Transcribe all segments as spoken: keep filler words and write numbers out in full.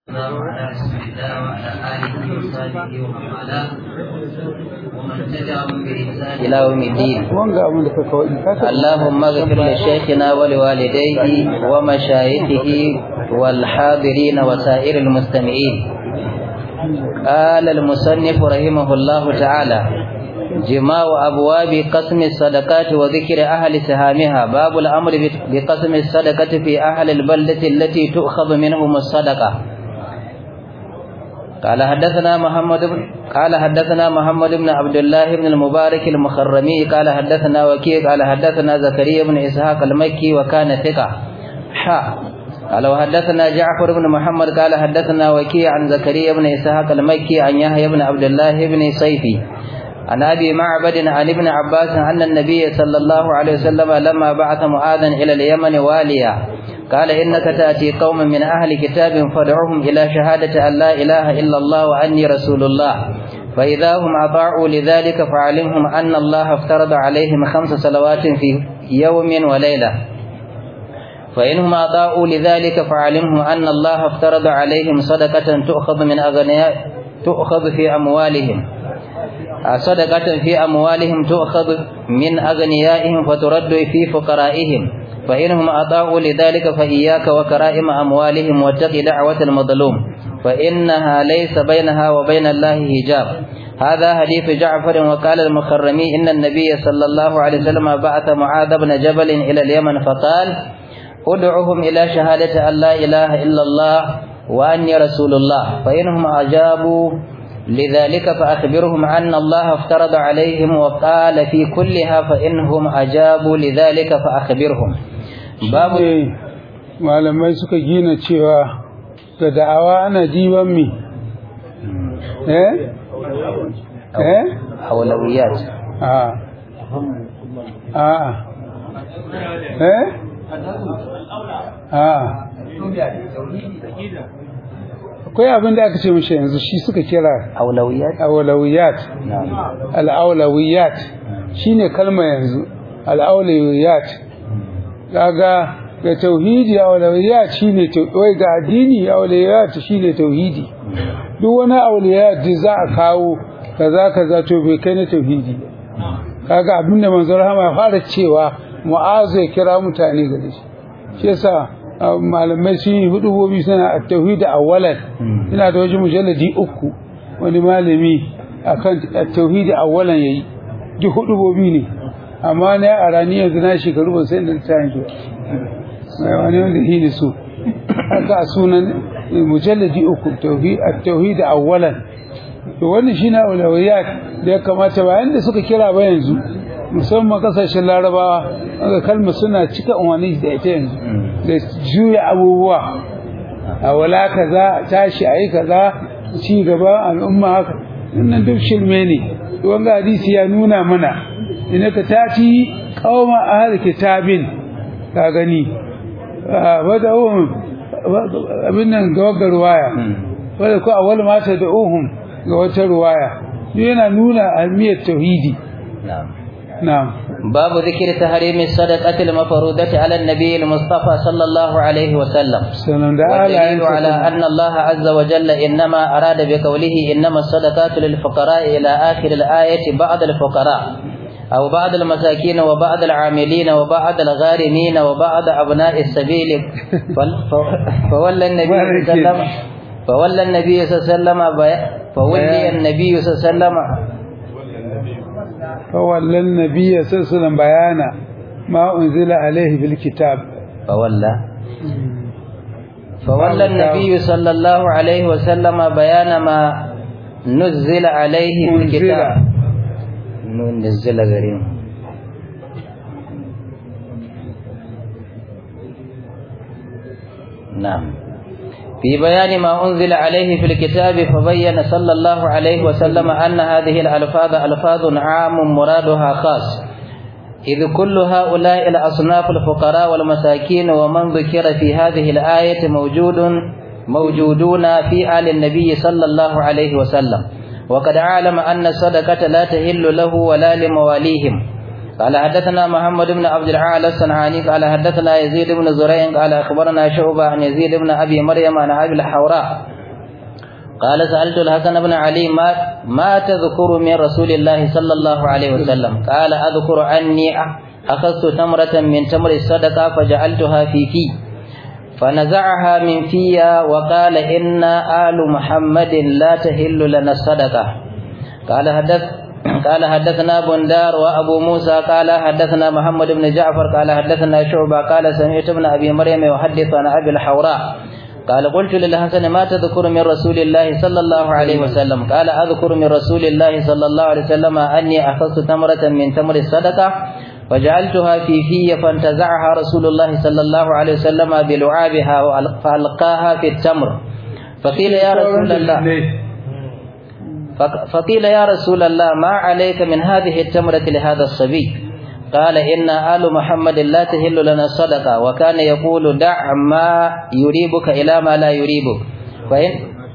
وعلى رسول الله وعلى آله وصحبه ومن والاه ومن تبعهم بإحسان إلى يوم الدين. اللهم اغفر لشيخنا ولوالديه ومشايخه والحاضرين وسائر المستمعين. قال المصنف رحمه الله تعالى: جماع أبواب قسم الصدقات وذكر أهل سهامها. باب الأمر بقسم الصدقة في أهل البلدة التي تؤخذ منهم الصدقة. قال حدثنا محمد بن قال حدثنا محمد بن عبد الله بن المبارك المخرمي قال حدثنا وكيع قال حدثنا زكريا بن إسحاق المكي وكان ثقة. حا قال وحدثنا جعفر بن محمد قال حدثنا وكيع عن زكريا بن إسحاق المكي عن يحيى بن عبد الله بن صيفي عن أبي معبد عن ابن عباس أن النبي صلى الله عليه وسلم لما بعث معاذا إلى اليمن واليا قال: إنك تأتي قوم من أهل كتاب فادعوهم إلى شهادة أن لا إله إلا الله وأني رسول الله، فإذا هم أطاعوا لذلك فعلمهم أن الله افترض عليهم خمس صلوات في يوم وليلة، فإنهم أطاعوا لذلك فعلمهم أن الله افترض عليهم صدقة تؤخذ من أغنياء تؤخذ في أموالهم صدقة في أموالهم تؤخذ من أغنيائهم فترد في فقرائهم، فإنهم أطاعوا لذلك فإياك وكرائم أموالهم واتق دعوة المظلوم فإنها ليس بينها وبين الله حجاب. هذا حديث جعفر. وقال المخرمي: إن النبي صلى الله عليه وسلم بعث معاذ بن جبل إلى اليمن فقال: ادعوهم إلى شهادة أن لا إله إلا الله وأني رسول الله، فإنهم أجابوا لذلك فأخبرهم أن الله افترض عليهم وقال في كلها فإنهم أجابوا لذلك فأخبرهم. babu malamai suka gina cewa da da'awa ana jiban mi eh eh awlawiyat ah ah eh ah akwai abin da aka ce mishi yanzu shi suka kira awlawiyat awlawiyat al-awlawiyat shine kalma yanzu al-awlawiyat kaga ga tauhidi awlawiyat shine wai ga addini awlawiyat shine tauhidi. Duk wani awlawiyat da za a kawo kaza kaza to bai kai na tauhidi. Kaga abinda manzon rahama ya fara cewa Mu'az ya kira mutane gare shi. Shi yasa malamai sun yi hudubobi suna at-tauhid awwalan. Ina da wajen mujalladi uku wani malami akan at-tauhid awwalan yayi. Duk hudubobi ne. Amma ne a rani yanzu na shekaru ban sai da ta yanzu mai wani wanda shi ne so haka a sunan mujalladi uku tauhid at-tauhid awwalan. To wannan shine awlawiyat da ya kamata bayan da suka kira ba yanzu musamman kasashen Larabawa aka kalma suna cika umarni da ita yanzu da juya abubuwa a wala kaza tashi ayi kaza ci gaba al'umma haka wannan duk shirme ne. Wanga hadisi ya nuna mana inaka tati qauma ahli kitabin ka gani wada'uhum abin nan ga wagga ruwaya wanda ko awwal ma tad'uhum ga wata ruwaya yana nuna ahmiyar tauhidi. na'am na'am babu dhikr tahrim as-sadaqati al-mafrudati ala an-nabiy al-mustafa sallallahu alayhi wa sallam sanan da ala ala anna Allah azza wa jalla inma arada bi qawlihi innama as-sadaqatu lil-fuqara ila akhir al-ayati ba'd al-fuqara أو بعض المساكين وبعض العاملين وبعض الغارمين وبعض أبناء السبيل فولى النبي صلى الله عليه وسلم فولى النبي صلى الله عليه وسلم فولي النبي صلى الله عليه وسلم فولى النبي صلى الله عليه وسلم بيانا ما أنزل عليه في الكتاب فولى فولى النبي صلى الله عليه وسلم بيان ما نزل عليه في الكتاب نزل غريم نعم في بيان ما أنزل عليه في الكتاب فبين صلى الله عليه وسلم أن هذه الألفاظ ألفاظ عام مرادها خاص، إذ كل هؤلاء الأصناف الفقراء والمساكين ومن ذكر في هذه الآية موجود موجودون في آل النبي صلى الله عليه وسلم، وقد علم أن الصدقة لا تحل له ولا لمواليهم. قال حدثنا محمد بن عبد العال الصنعاني قال حدثنا يزيد بن زريع قال أخبرنا شعبة عن يزيد بن أبي مريم عن أبي الحوراء قال سألت الحسن بن علي ما, ما تذكر من رسول الله صلى الله عليه وسلم قال أذكر أني أخذت تمرة من تمر الصدقة فجعلتها في في فنزعها من في وقال إن آل محمد لا تهل لنا الصدقة قال حدث قال حدثنا بندار وأبو موسى قال حدثنا محمد بن جعفر قال حدثنا شعبة قال سمعت ابن أبي مريم يحدث عن أبي الحوراء قال قلت للحسن ما تذكر من رسول الله صلى الله عليه وسلم قال أذكر من رسول الله صلى الله عليه وسلم أني أخذت تمرة من تمر الصدقة فجعلتها في في فانتزعها رسول الله صلى الله عليه وسلم بلعابها فألقاها في التمر فقيل يا رسول الله فقيل يا رسول الله ما عليك من هذه التمرة لهذا الصبي قال إن آل محمد لا تهل لنا الصدقة وكان يقول دع ما يريبك إلى ما لا يريبك فإن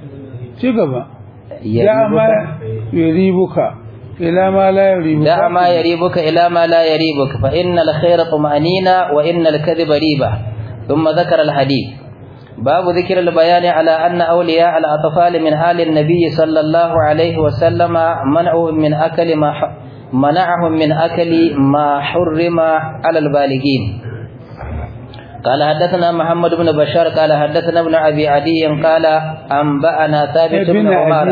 دع ما يريبك إلى ما لا يريبك دع ما يريبك إلى ما لا يريبك فإن الخير طمأنينة وإن الكذب ريبة ثم ذكر الحديث باب ذكر البيان على أن أولياء الأطفال من آل النبي صلى الله عليه وسلم منعهم من أكل ما منعهم من أكل ما حرم على البالغين قال حدثنا محمد بن بشار قال حدثنا ابن أبي عدي قال أنبأنا ثابت بن عمارة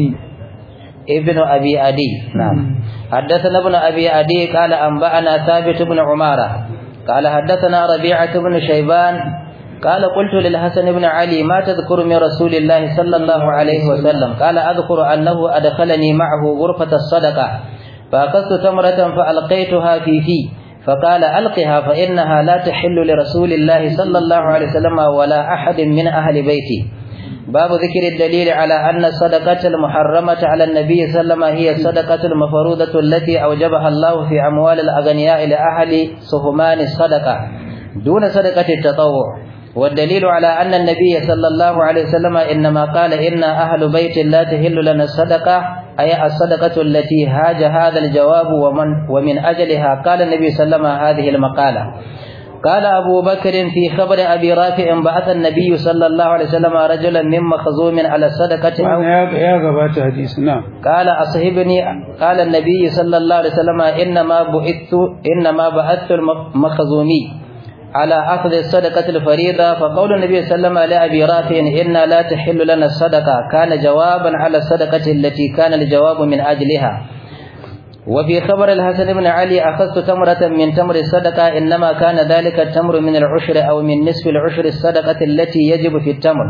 ابن أبي عدي نعم حدثنا ابن أبي عدي قال أنبأنا ثابت بن عمارة قال حدثنا ربيعة بن شيبان قال قلت للحسن بن علي ما تذكر من رسول الله صلى الله عليه وسلم قال أذكر أنه أدخلني معه غرفة الصدقة فأخذت تمرة فألقيتها في في فقال ألقها فإنها لا تحل لرسول الله صلى الله عليه وسلم ولا أحد من أهل بيته باب ذكر الدليل على أن الصدقة المحرمة على النبي صلى الله عليه وسلم هي الصدقة المفروضة التي أوجبها الله في أموال الأغنياء لأهل سهمان الصدقة دون صدقة التطوع والدليل على أن النبي صلى الله عليه وسلم إنما قال إن أهل بيت لا تهل لنا الصدقة أي الصدقة التي هاج هذا الجواب ومن, ومن أجلها قال النبي صلى الله عليه وسلم هذه المقالة قال أبو بكر في خبر أبي رافع بعث النبي صلى الله عليه وسلم رجلا من مخزوم على الصدقة يا غبات حديث نعم قال أصحبني قال النبي صلى الله عليه وسلم إنما بعثت إنما بعثت المخزومي على أخذ الصدقة الفريضة فقول النبي صلى الله عليه وسلم لأبي رافع إن لا تحل لنا الصدقة كان جوابا على الصدقة التي كان الجواب من أجلها وفي خبر الحسن بن علي أخذت تمرة من تمر الصدقة إنما كان ذلك التمر من العشر أو من نصف العشر الصدقة التي يجب في التمر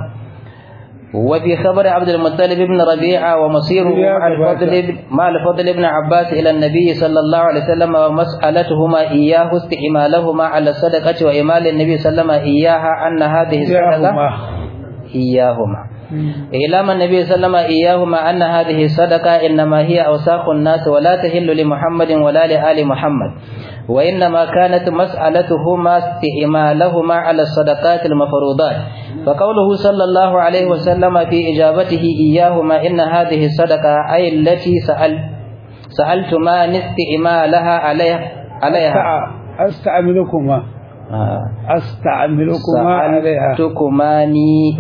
وفي خبر عبد المطلب بن ربيعة ومصيره مع الفضل مع الفضل بن عباس إلى النبي صلى الله عليه وسلم ومسألتهما إياه استعمالهما على الصدقة وإمال النبي صلى الله عليه وسلم إياها أن هذه الصدقة إياهما إعلام النبي صلى الله عليه وسلم إياهما أن هذه الصدقة إنما هي أوساخ الناس ولا تهل لمحمد ولا لآل محمد وإنما كانت مسألتهما استعمالهما على الصدقات المفروضات فقوله صلى الله عليه وسلم في إجابته إياهما إن هذه الصدقة أي التي سأل سألتما استعمالها عليها عليها أستعملكما أستعملكما عليها سألتكماني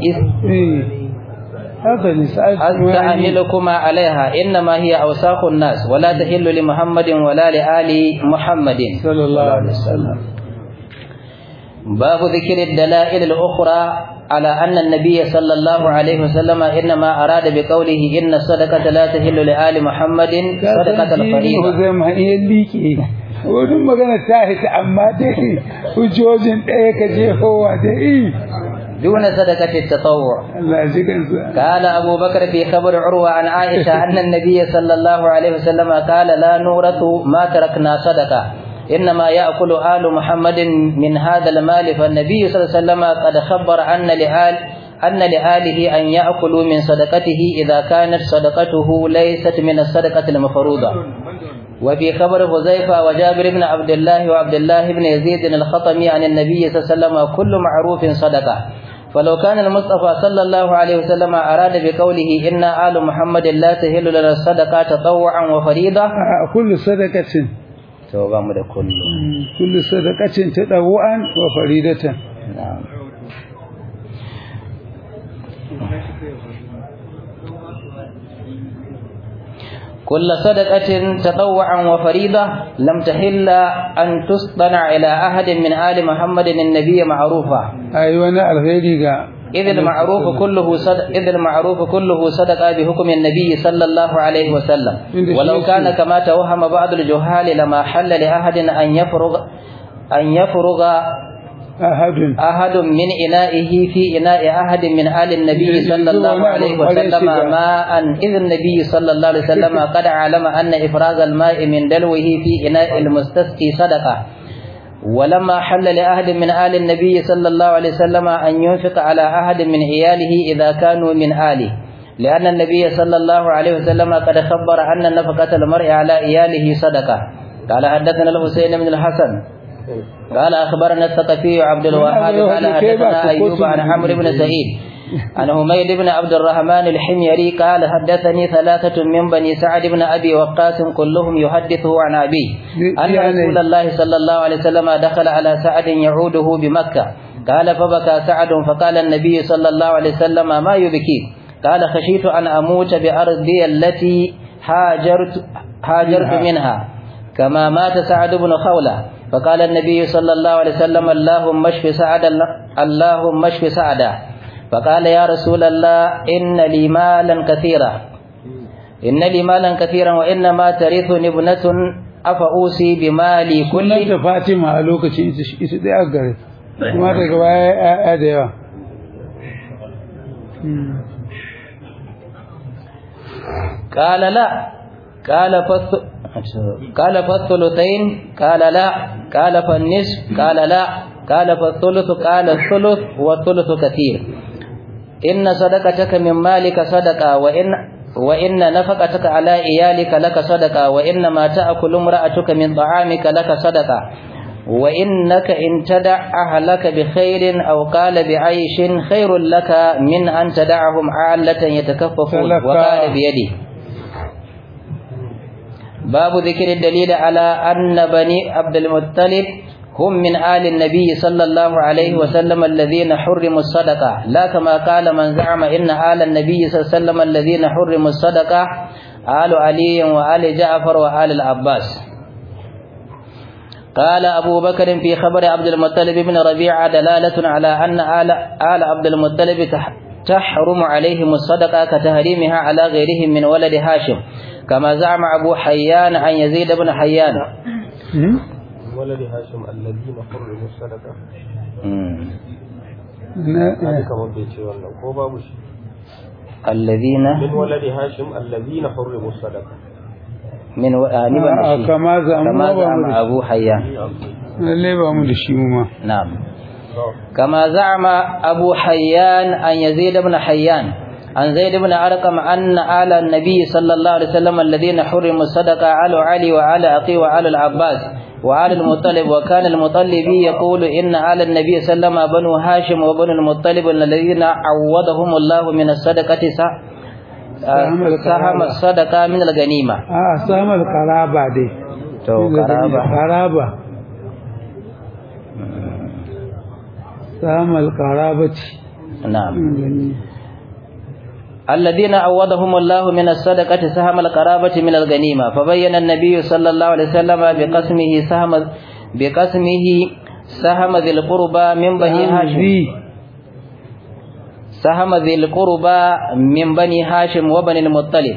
أستعملكما عليها إنما هي أوساخ الناس ولا تحل لمحمد ولا لآل محمد صلى الله عليه وسلم باب ذكر الدلائل الأخرى على أن النبي صلى الله عليه وسلم إنما أراد بقوله إن الصدقة لا تحل لآل محمد صدقة الفريضة wurin magana ta hita amma dai hujjojin ɗaya ka je kowa dai دون صدقة التطوع قال أبو بكر في خبر عروة عن عائشة أن النبي صلى الله عليه وسلم قال لا نورث ما تركنا صدقة إنما يأكل آل محمد من هذا المال فالنبي صلى الله عليه وسلم قد خبر أن لآل أن لآله أن يأكلوا من صدقته إذا كانت صدقته ليست من الصدقة المفروضة وفي خبر حذيفة وجابر بن عبد الله وعبد الله بن يزيد الخطمي عن النبي صلى الله عليه وسلم كل معروف صدقة فلو كان المصطفى صلى الله عليه وسلم أراد بقوله إن آل محمد لا تهل لنا الصدقة تطوعا وفريضة كل صدقة to ba mu da kullu kullu sadaqatin tadawu'an wa faridatan na'am كل صدقة تطوعا وفريضة لم تحل أن تصطنع إلى أحد من آل محمد النبي معروفة أيوة الخير إذ المعروف كله صدق إذ المعروف كله صدقة بحكم النبي صلى الله عليه وسلم ولو كان كما توهم بعض الجهال لما حل لأحد أن يفرغ أن يفرغ أحد أحد من إنائه في إناء أحد من آل النبي صلى الله عليه وسلم ماء إذ النبي صلى الله عليه وسلم قد علم أن إفراغ الماء من دلوه في إناء المستسقي صدقة ولما حل لأحد من آل النبي صلى الله عليه وسلم أن ينفق على أحد من عياله إذا كانوا من آله لأن النبي صلى الله عليه وسلم قد خبر أن نفقة المرء على عياله صدقة قال حدثنا الحسين بن الحسن قال أخبرنا الثقفي عبد الوهاب قال حدثنا أيوب عن عمرو بن سعيد عن حميد بن عبد الرحمن الحميري قال حدثني ثلاثة من بني سعد بن أبي وقاص كلهم يحدثه عن أبيه أن رسول الله صلى الله عليه وسلم دخل على سعد يعوده بمكة قال فبكى سعد فقال النبي صلى الله عليه وسلم ما يبكيك قال خشيت أن أموت بأرضي التي هاجرت, هاجرت منها كما مات سعد بن خولة فقال النبي صلى الله عليه وسلم اللهم اشف سعدا اللهم اشف سعدا فقال يا رسول الله إن لي مالا كثيرا إن لي مالا كثيرا وإنما ترثني ابنة أفأوصي بمالي كله كل فاطمة لوكacin ita dai a gare kuma daga baya da yawa قال لا قال فث قال فالثلثين قال لا قال فالنصف قال لا قال فالثلث قال الثلث والثلث كثير إن صدقتك من مالك صدقة وإن وإن نفقتك على عيالك لك صدقة وإنما تأكل امرأتك من طعامك لك صدقة وإنك إن تدع أهلك بخير أو قال بعيش خير لك من أن تدعهم عالة يتكففون وقال بيده. باب ذكر الدليل على أن بني عبد المطلب هم من آل النبي صلى الله عليه وسلم الذين حرموا الصدقة لا كما قال من زعم إن آل النبي صلى الله عليه وسلم الذين حرموا الصدقة آل علي وآل جعفر وآل العباس. قال أبو بكر في خبر عبد المطلب بن ربيعة دلالة على أن آل, آل عبد المطلب تحرم عليهم الصدقة كتحريمها على غيرهم من ولد هاشم كما زعم أبو حيان عن يزيد بن حيان ولد هاشم الذين حرموا الصدقة. الذين من ولد هاشم الذين حرموا الصدقة من و... آه آه كما زعم كما زعم أبو حيان نعم كما زعم أبو حيان عن يزيد بن حيان عن زيد بن أرقم أن آل النبي صلى الله عليه وسلم الذين حرموا الصدقة على علي وعلى أقي وعلى العباس وعلى المطلب وكان المطلبي يقول إن آل النبي صلى الله عليه وسلم بنو هاشم وبنو المطلب الذين عوضهم الله من الصدقة سهم الصدقة من الغنيمة. آه سهم القرابة دي. تو قرابة. قرابة. سهم القرابة. نعم. الذين عوضهم الله من الصدقة سهم القرابة من الغنيمة فبين النبي صلى الله عليه وسلم بقسمه سهم بقسمه سهم ذي القربى من بني هاشم سهم ذي القربى من بني هاشم وبني المطلب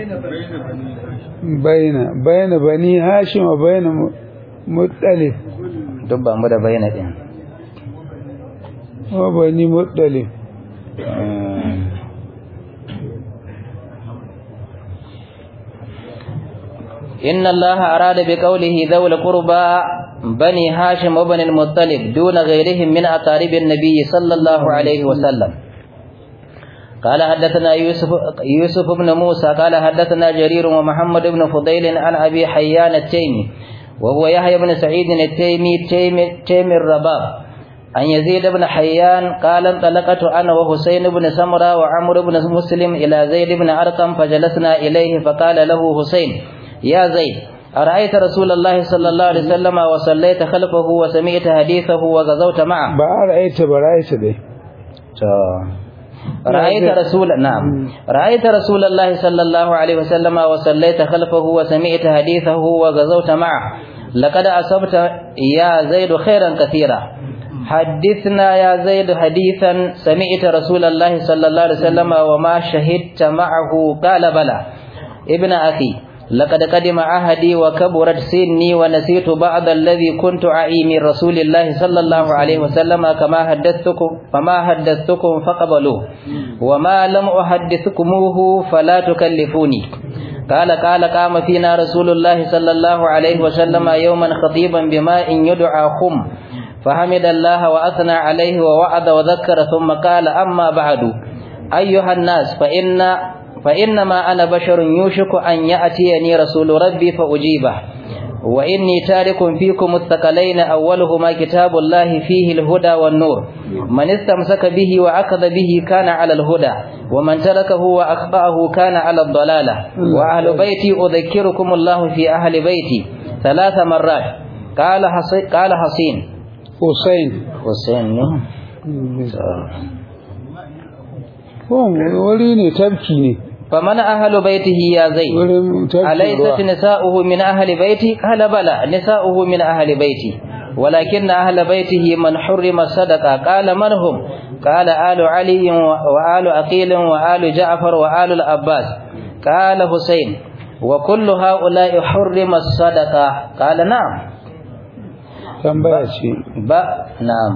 بين بين بني هاشم وبين مطلب دبا مدى بين دين وبني مطلب إن الله أراد بقوله ذوي القربى بني هاشم وبني المطلب دون غيرهم من أقارب النبي صلى الله عليه وسلم. قال حدثنا يوسف, يوسف بن موسى قال حدثنا جرير ومحمد بن فضيل عن أبي حيان التيمي وهو يحيى بن سعيد التيمي تيمي, تيمي الرباب عن يزيد بن حيان قال انطلقت أنا وحسين بن سمرة وعمر بن مسلم إلى زيد بن أرقم فجلسنا إليه فقال له حسين يا زيد أرأيت رسول الله صلى الله عليه وسلم وصليت خلفه وسمعت حديثه وغزوت معه ba a ra'aita ba ra'aita dai رأيت رسول نعم رأيت رسول الله صلى الله عليه وسلم وصليت خلفه وسمعت حديثه وغزوت معه لقد أصبت يا زيد خيرا كثيرا حدثنا يا زيد حديثا سمعت رسول الله صلى الله عليه وسلم وما شهدت معه قال بلى ابن أخي لقد قدم عهدي وكبرت سني ونسيت بعض الذي كنت أعي من رسول الله صلى الله عليه وسلم كما حدثتكم فما حدثتكم فقبلوه وما لم أحدثكموه فلا تكلفوني قال قال قام فينا رسول الله صلى الله عليه وسلم يوما خطيبا بماء يدعى خم فحمد الله وأثنى عليه ووعد وذكر ثم قال أما بعد أيها الناس فإن فإنما أنا بشر يوشك أن يأتيني رسول ربي فأجيبه وإني تارك فيكم الثقلين أولهما كتاب الله فيه الهدى والنور من استمسك به وأخذ به كان على الهدى ومن تركه وأخطأه كان على الضلالة وأهل بيتي أذكركم الله في أهل بيتي ثلاث مرات قال حسين قال حسين Hussein حسين wuri ne tabki ne فمن أهل بيته يا زيد wurin tabki أليست نساؤه من أهل بيتي قال بلى نساؤه من أهل بيتي ولكن أهل بيته من حرم الصدقة قال من هم قال آل علي وآل أقيل وآل جعفر وآل الأباس قال حسين وكل هؤلاء حرم الصدقة قال نعم tambaya ce با نعم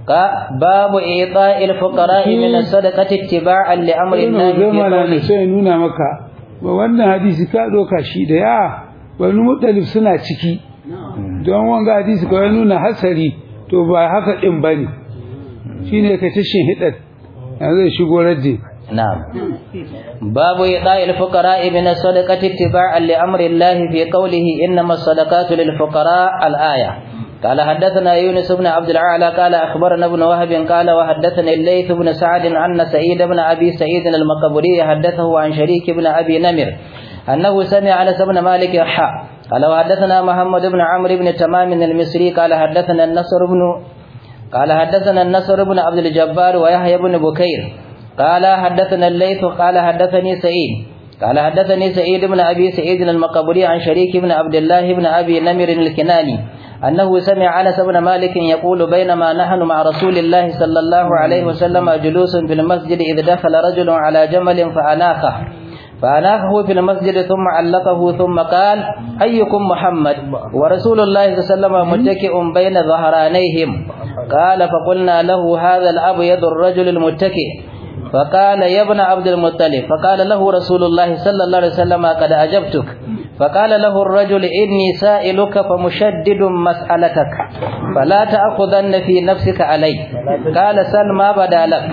باب إعطاء الفقراء من الصدقة اتباعا لأمر الله في قوله sai nuna maka ba wannan hadisi ka doka shi da ya wani mutalif suna ciki don wanga hadisi ka nuna hasari to ba haka din bane shine ka tashin hidat yanzu shigo raddi نعم باب إعطاء الفقراء من الصدقة اتباعا لأمر الله في قوله إنما الصدقات للفقراء الآية قال حدثنا يونس بن عبد الأعلى قال أخبرنا ابن وهب قال وحدثني الليث بن سعد أن سعيد بن أبي سعيد المقبري حدثه عن شريك بن أبي نمر أنه سمع أنس بن مالك حا قال وحدثنا محمد بن عمرو بن تمام المصري قال حدثنا النصر بن قال حدثنا النصر بن عبد الجبار ويحيى بن بكير قال حدثنا الليث قال حدثني سعيد قال حدثني سعيد بن أبي سعيد المقبري عن شريك بن عبد الله بن أبي نمر الكناني أنه سمع أنس بن مالك يقول بينما نحن مع رسول الله صلى الله عليه وسلم جلوس في المسجد إذ دخل رجل على جمل فأناخه فأناخه في المسجد ثم علقه ثم قال أيكم محمد ورسول الله صلى الله عليه وسلم متكئ بين ظهرانيهم قال فقلنا له هذا الأبيض الرجل المتكئ فقال يا ابن عبد المطلب فقال له رسول الله صلى الله عليه وسلم قد أجبتك فقال له الرجل إني سائلك فمشدد مسألتك فلا تأخذن في نفسك علي قال سل ما بدا لك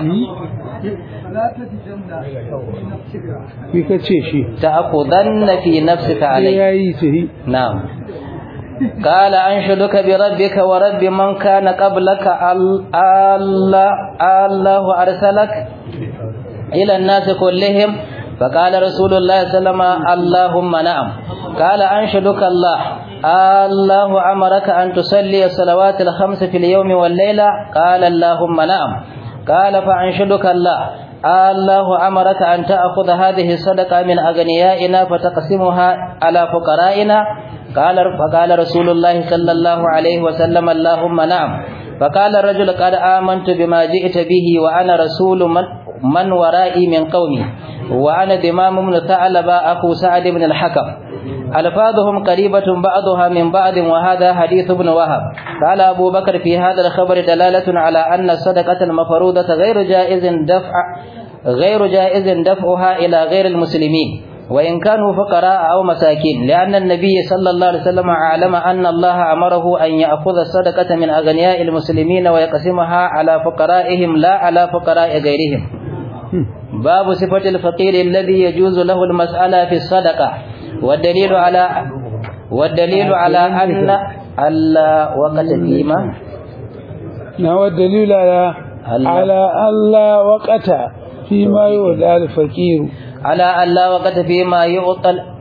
تأخذن في نفسك علي نعم قال أنشدك بربك ورب من كان قبلك الله الله أرسلك إلى الناس كلهم فقال رسول الله صلى الله عليه وسلم اللهم نعم قال أنشدك الله الله أمرك أن تصلي الصلوات الخمس في اليوم والليلة قال اللهم نعم قال فأنشدك الله الله أمرك أن تأخذ هذه الصدقة من أغنيائنا فتقسمها على فقرائنا قال فقال رسول الله صلى الله عليه وسلم اللهم نعم فقال الرجل قد آمنت بما جئت به وأنا رسول من, من ورائي من قومي وأنا دمام بن ثعلبة أخو سعد بن الحكم ألفاظهم قريبة بعضها من بعض وهذا حديث ابن وهب قال أبو بكر في هذا الخبر دلالة على أن الصدقة المفروضة غير جائز دفع غير جائز دفعها إلى غير المسلمين وإن كانوا فقراء أو مساكين لأن النبي صلى الله عليه وسلم علم أن الله أمره أن يأخذ الصدقة من أغنياء المسلمين ويقسمها على فقرائهم لا على فقراء غيرهم. باب صفة الفقير الذي يجوز له المسألة في الصدقة والدليل على والدليل على أن الله وقت فيما نعم الدليل على على الله وقت فيما يودع الفقير على أن لا وقت فيما يعطى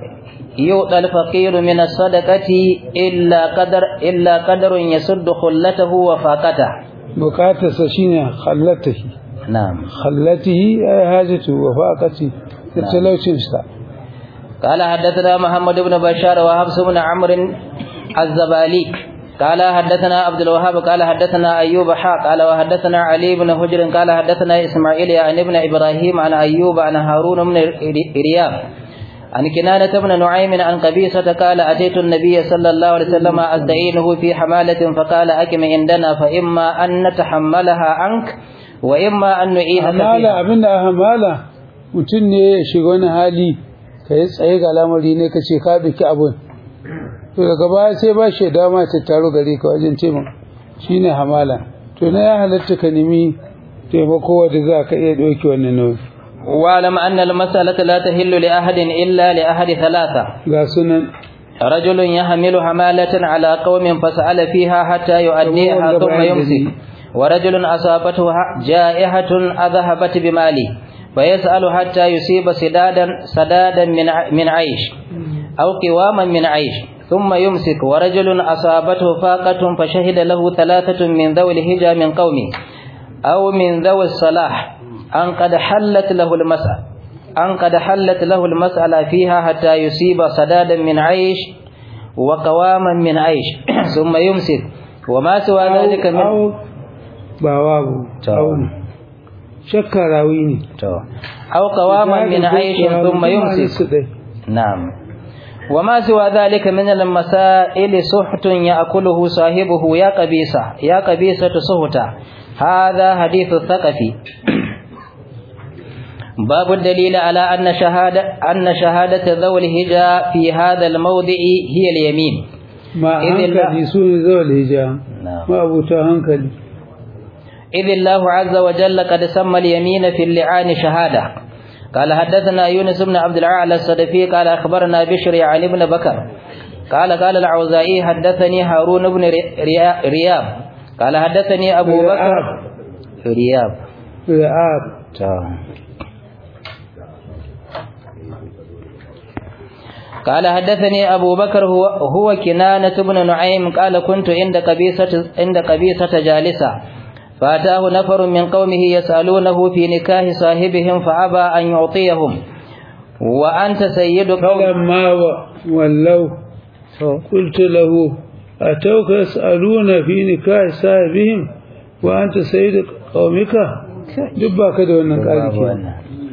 يؤتى الفقير من الصدقة إلا قدر إلا قدر يسد خلته وفاقته bukatarsa shine khallatihi نعم khallatihi ay hajatu wa faqati da talaucin sa قال حدثنا محمد بن بشار وحفص بن عمرو الزبالي قال حدثنا عبد الوهاب قال حدثنا أيوب حاء قال وحدثنا علي بن حجر قال حدثنا إسماعيل عن ابن إبراهيم عن أيوب عن هارون بن رياب عن كنانة بن نعيم عن قبيصة قال أتيت النبي صلى الله عليه وسلم أستعينه في حمالة فقال أكم عندنا فإما أن نتحملها عنك وإما أن نعيدك hamala فيها abinda hamala mutum ne ya shiga wani hali ka yi tsaye ga lamari ne ka ce ka biki abun to daga baya sai ba shi dama ta taro gare ka wajen ce min shine hamala to na ya halatta ka nemi taimako wanda za ka iya ɗauki wannan nauyi واعلم أن المسألة لا تهل لأحد إلا لأحد ثلاثة ga sunan رجل يحمل حمالة على قوم فسأل فيها حتى يؤديها ثم يمسك ورجل أصابته جائحة أذهبت بماله فيسأل حتى يصيب سدادا سدادا من من عيش أو قواما من عيش ثم يمسك ورجل أصابته فاقة فشهد له ثلاثة من ذوي الهجى من قومه أو من ذوي الصلاح أن قد حلت له المسألة أن قد حلت له المسألة فيها حتى يصيب سدادا من عيش وقواما من عيش ثم يمسك وما سوى ذلك من أو bawabu To. shakka rawi ne أو قواما من عيش ثم يمسك نعم وما سوى ذلك من المسائل سحت يأكله صاحبه يا قبيصة يا قبيصة سهتا هذا حديث الثقفي باب الدليل على أن شهادة أن شهادة ذوي الهجى في هذا الموضع هي اليمين ما إذ الله- hankali su ne zawal hijab نعم. ma abuta hankali إذ الله عز وجل قد سمى اليمين في اللعان شهادة قال حدثنا يونس بن عبد الأعلى الصدفي قال أخبرنا بشر عن ابن بكر قال قال العوزائي حدثني هارون بن ري- ريا- رياب قال حدثني أبو بكر رياب ra'ab قال حدثني أبو بكر هو, هو كنانة بن نعيم قال كنت عند قبيصة عند قبيصة جالسة فأتاه نفر من قومه يسألونه في نكاح صاحبهم فأبى أن يعطيهم وأنت سيد قوم فلما ولوا قلت له أتوك يسألون في نكاح صاحبهم وأنت سيد قومك دبا كده wannan ƙarfi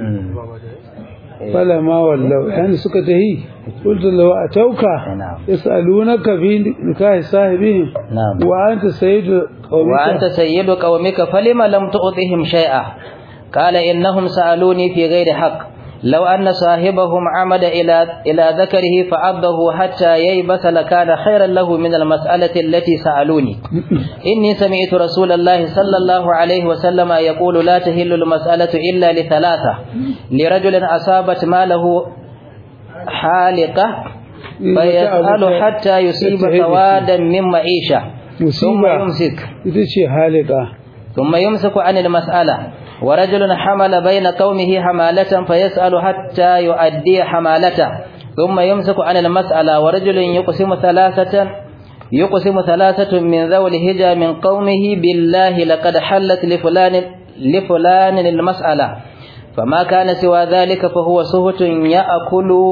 فلما ولوا يعني سكته قلت له أتوك يسألونك في نكاح صاحبهم نعم. وأنت سيد قومك وأنت سيد قومك فلما لم تعطهم شيئا قال إنهم سألوني في غير حق لو أن صاحبهم عمد إلى إلى ذكره فعضه حتى ييبس لكان خيرا له من المسألة التي سألوني إني سمعت رسول الله صلى الله عليه وسلم يقول لا تهل المسألة إلا لثلاثة لرجل أصابت ماله حالقة فيسأل حتى يصيب سوادا من معيشة ثم musiba يمسك ita ce halika ثم يمسك عن المسألة ورجل حمل بين قومه حمالة فيسأل حتى يؤدي حمالته ثم يمسك عن المسألة ورجل يقسم ثلاثة يقسم ثلاثة من ذوي الهجى من قومه بالله لقد حلت لفلان لفلان المسألة فما كان سوى ذلك فهو سهت يأكل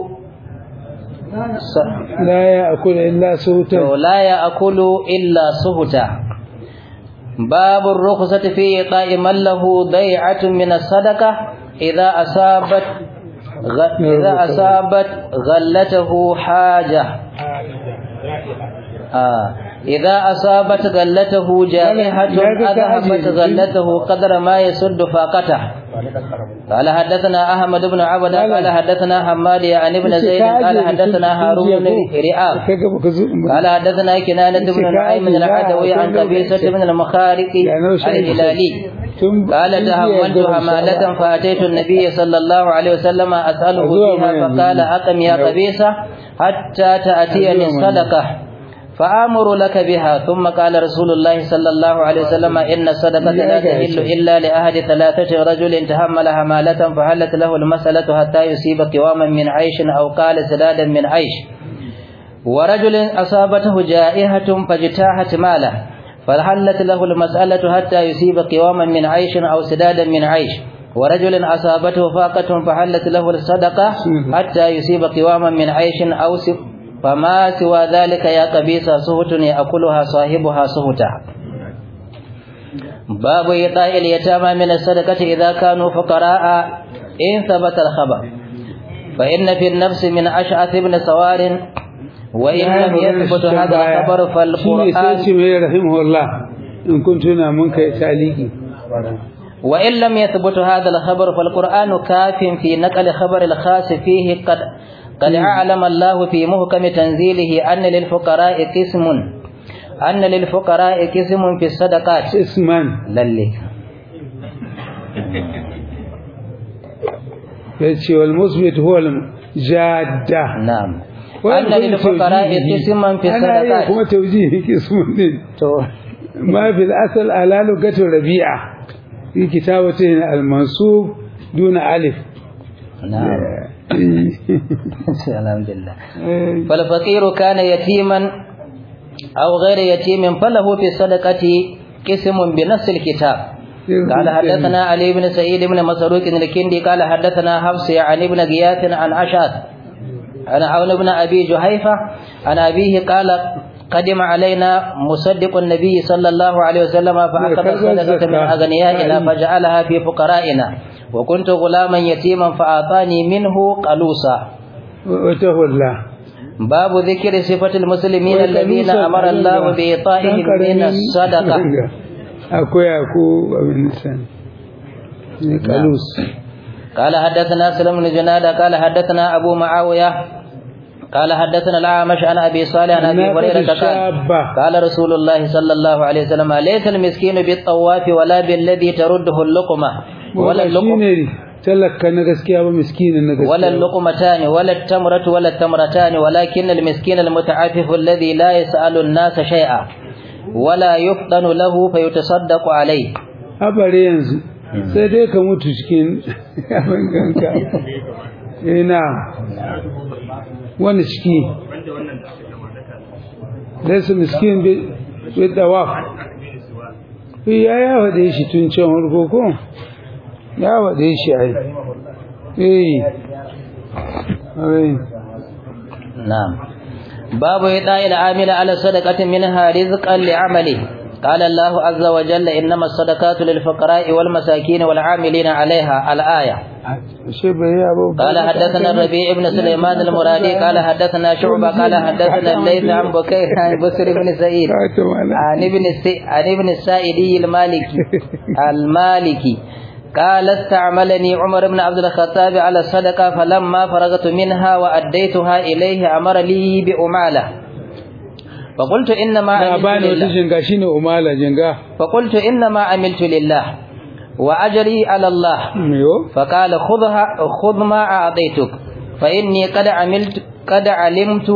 la ya'kul illa sautan لا يأكل إلا سهتا باب الرخصة في إعطاء من له ضيعة من الصدقة إذا أصابت غ... إذا أصابت غلته حاجة آه. إذا أصابت غلته جائحة أذهبت غلته قدر ما يسد فاقته قال حدثنا أحمد بن عبدة قال حدثنا حماد عن ابن زيد قال حدثنا هارون بن رئاب قال حدثنا كنانة بن نعيم العدوي عن قبيصة بن المخارق الهلالي قال تحملت حمالة فأتيت النبي صلى الله عليه وسلم أسأله فيها فقال أقم يا قبيصة حتى تأتيني الصدقة فآمر لك بها. ثم قال رسول الله صلى الله عليه وسلم إن الصدقة لا تحل إلا لأحد ثلاثة رجل تحمل حمالة فحلت له المسألة حتى يصيب قواما من عيش أو قال سدادا من عيش، ورجل أصابته جائحة فاجتاحت ماله فحلت له المسألة حتى يصيب قواما من عيش أو سدادا من عيش، ورجل أصابته فاقة فحلت له الصدقة حتى يصيب قواما من عيش أو س... فما سوى ذلك يا قبيصة سهت يأكلها صاحبها سهتا. باب إعطاء اليتامى من الصدقة إذا كانوا فقراء إن ثبت الخبر، فإن في النفس من أشعث بن سوار وإن لم يثبت هذا الخبر فالقرآن رحمه الله إن كنت هنا منك تعليقي وإن لم يثبت هذا الخبر فالقرآن كاف في نقل خبر الخاص فيه. قد قد أعلم الله في محكم تنزيله أن للفقراء قسم أن للفقراء قسم في الصدقات اسما للي والمثبت هو الجادة. نعم أن للفقراء قسما في الصدقات. كما توجيه قسم ما في الأصل على لغة الربيعة في كتابته المنصوب دون ألف. نعم الحمد لله. فالفقير كان يتيما أو غير يتيم فله في الصدقة قسم بنفس الكتاب. قال حدثنا علي بن سعيد بن مسروق الكندي قال حدثنا حفص عن ابن غياث عن أشعث عن عون بن أبي جحيفة عن أبيه قال قدم علينا مصدق النبي صلى الله عليه وسلم فأخذ الصدقة من أغنيائنا فجعلها في فقرائنا، وكنت غلاما يتيما فأعطاني منه قلوصا. وتولى. باب ذكر صفة المسلمين الذين أمر الله بإعطائهم من الصدقة. أكو أكو الإنسان قلوص. قال حدثنا سلم بن جنادة قال حدثنا أبو معاوية قال حدثنا الأعمش عن أبي صالح عن أبي هريرة قال قال رسول الله صلى الله عليه وسلم ليس المسكين بالطواف ولا بالذي ترده اللقمة ولا اللقمة ولا اللقمتان ولا التمرة ولا التمرتان، ولكن المسكين المتعفف الذي لا يسأل الناس شيئا ولا يفطن له فيتصدق عليه. أبدا ينزل sai dai ka mutu cikin abin ganka. Ina wani ciki laisa miskin bi dawaf ya ya wade shi tun can harko ko ya wade shi ai eh ai na'am. babu ida'il amila ala sadaqatin minha rizqan li'amali. قال الله عز وجل إنما الصدقات للفقراء والمساكين والعاملين عليها الآية. قال حدثنا الربيع بن سليمان المرادي قال حدثنا شعبة قال حدثنا الليث عن بكير عن بسر بن سعيد عن ابن عن ابن السائدي المالكي المالكي قال استعملني عمر بن عبد الخطاب على الصدقة فلما فرغت منها وأديتها إليه أمر لي بأمالة فقلت إنما عملت لله فقلت إنما عملت لله وأجري على الله فقال خذها خذ ما أعطيتك فإني قد عملت قد علمت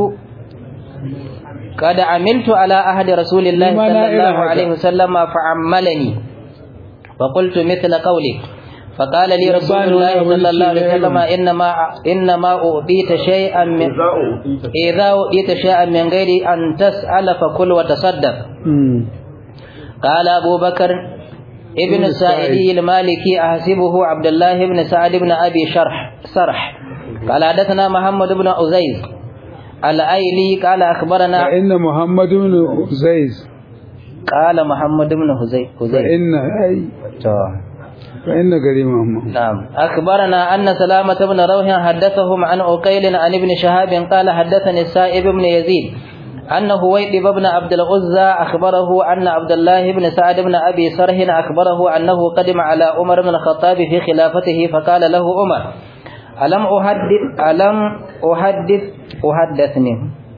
قد عملت على عهد رسول الله صلى الله عليه وسلم فعملني فقلت مثل قولك. فقال لي رسول الله صلى الله عليه وسلم إنما إنما أعطيت شيئا من إذا أعطيت شيئا من غير أن تسأل فكل وتصدق. قال أبو بكر ابن السائدي المالكي أحسبه عبد الله بن سعد بن أبي شرح سرح. قال حدثنا محمد بن عزيز الأيلي قال أخبرنا إن محمد بن عزيز قال محمد بن عزيز فإن أي فإن قريم. نعم. أخبرنا أن سلامة بن روح حدثهم عن عقيل عن ابن شهاب قال حدثني السائب بن يزيد أن هويتب بن عبد العزى أخبره أن عبد الله بن سعد بن أبي سرح أخبره أنه قدم على عمر بن الخطاب في خلافته فقال له عمر ألم أحدث ألم أحدث أحدثني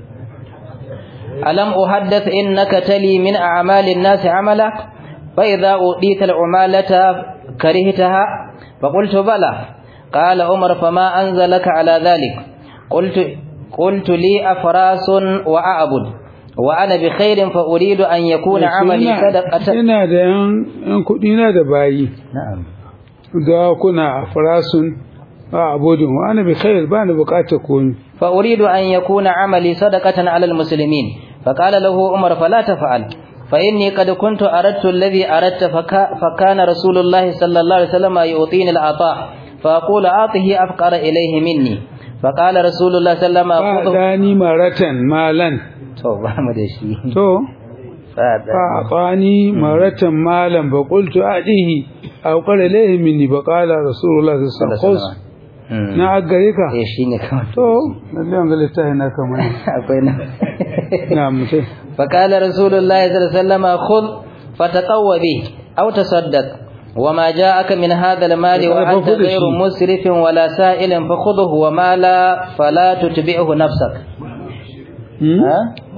ألم أحدث إنك تلي من أعمال الناس عملك فإذا أوتيت العمالة كرهتها؟ فقلت بلى. قال عمر فما أنزلك على ذلك؟ قلت قلت لي أفراس وأعبد وأنا بخير فأريد أن يكون عملي صدقة. ina da yan yan kudi na da bayi نعم. da kuna farasun a abudin wa ana bi khair ba ni bukatar komai فأريد أن يكون عملي صدقة على المسلمين فقال له عمر فلا تفعل فإني قد كنت أردت الذي أردت فكا فكان رسول الله صلى الله عليه وسلم يعطيني العطاء فأقول أعطه أفقر إليه مني فقال رسول الله صلى الله عليه وسلم فأداني مرة مالا to ba mu da shi to فأعطاني مرة مالا فقلت أعطيه أفقر إليه مني فقال رسول الله صلى الله عليه وسلم na gare ka eh shine kawai to lalle an ga littafin na kamar akwai na na mutai فقال رسول الله صلى الله عليه وسلم خذ فتقوى به أو تصدق وما جاءك من هذا المال وأنت غير مسرف ولا سائل فخذه وما لا فلا تتبعه نفسك ها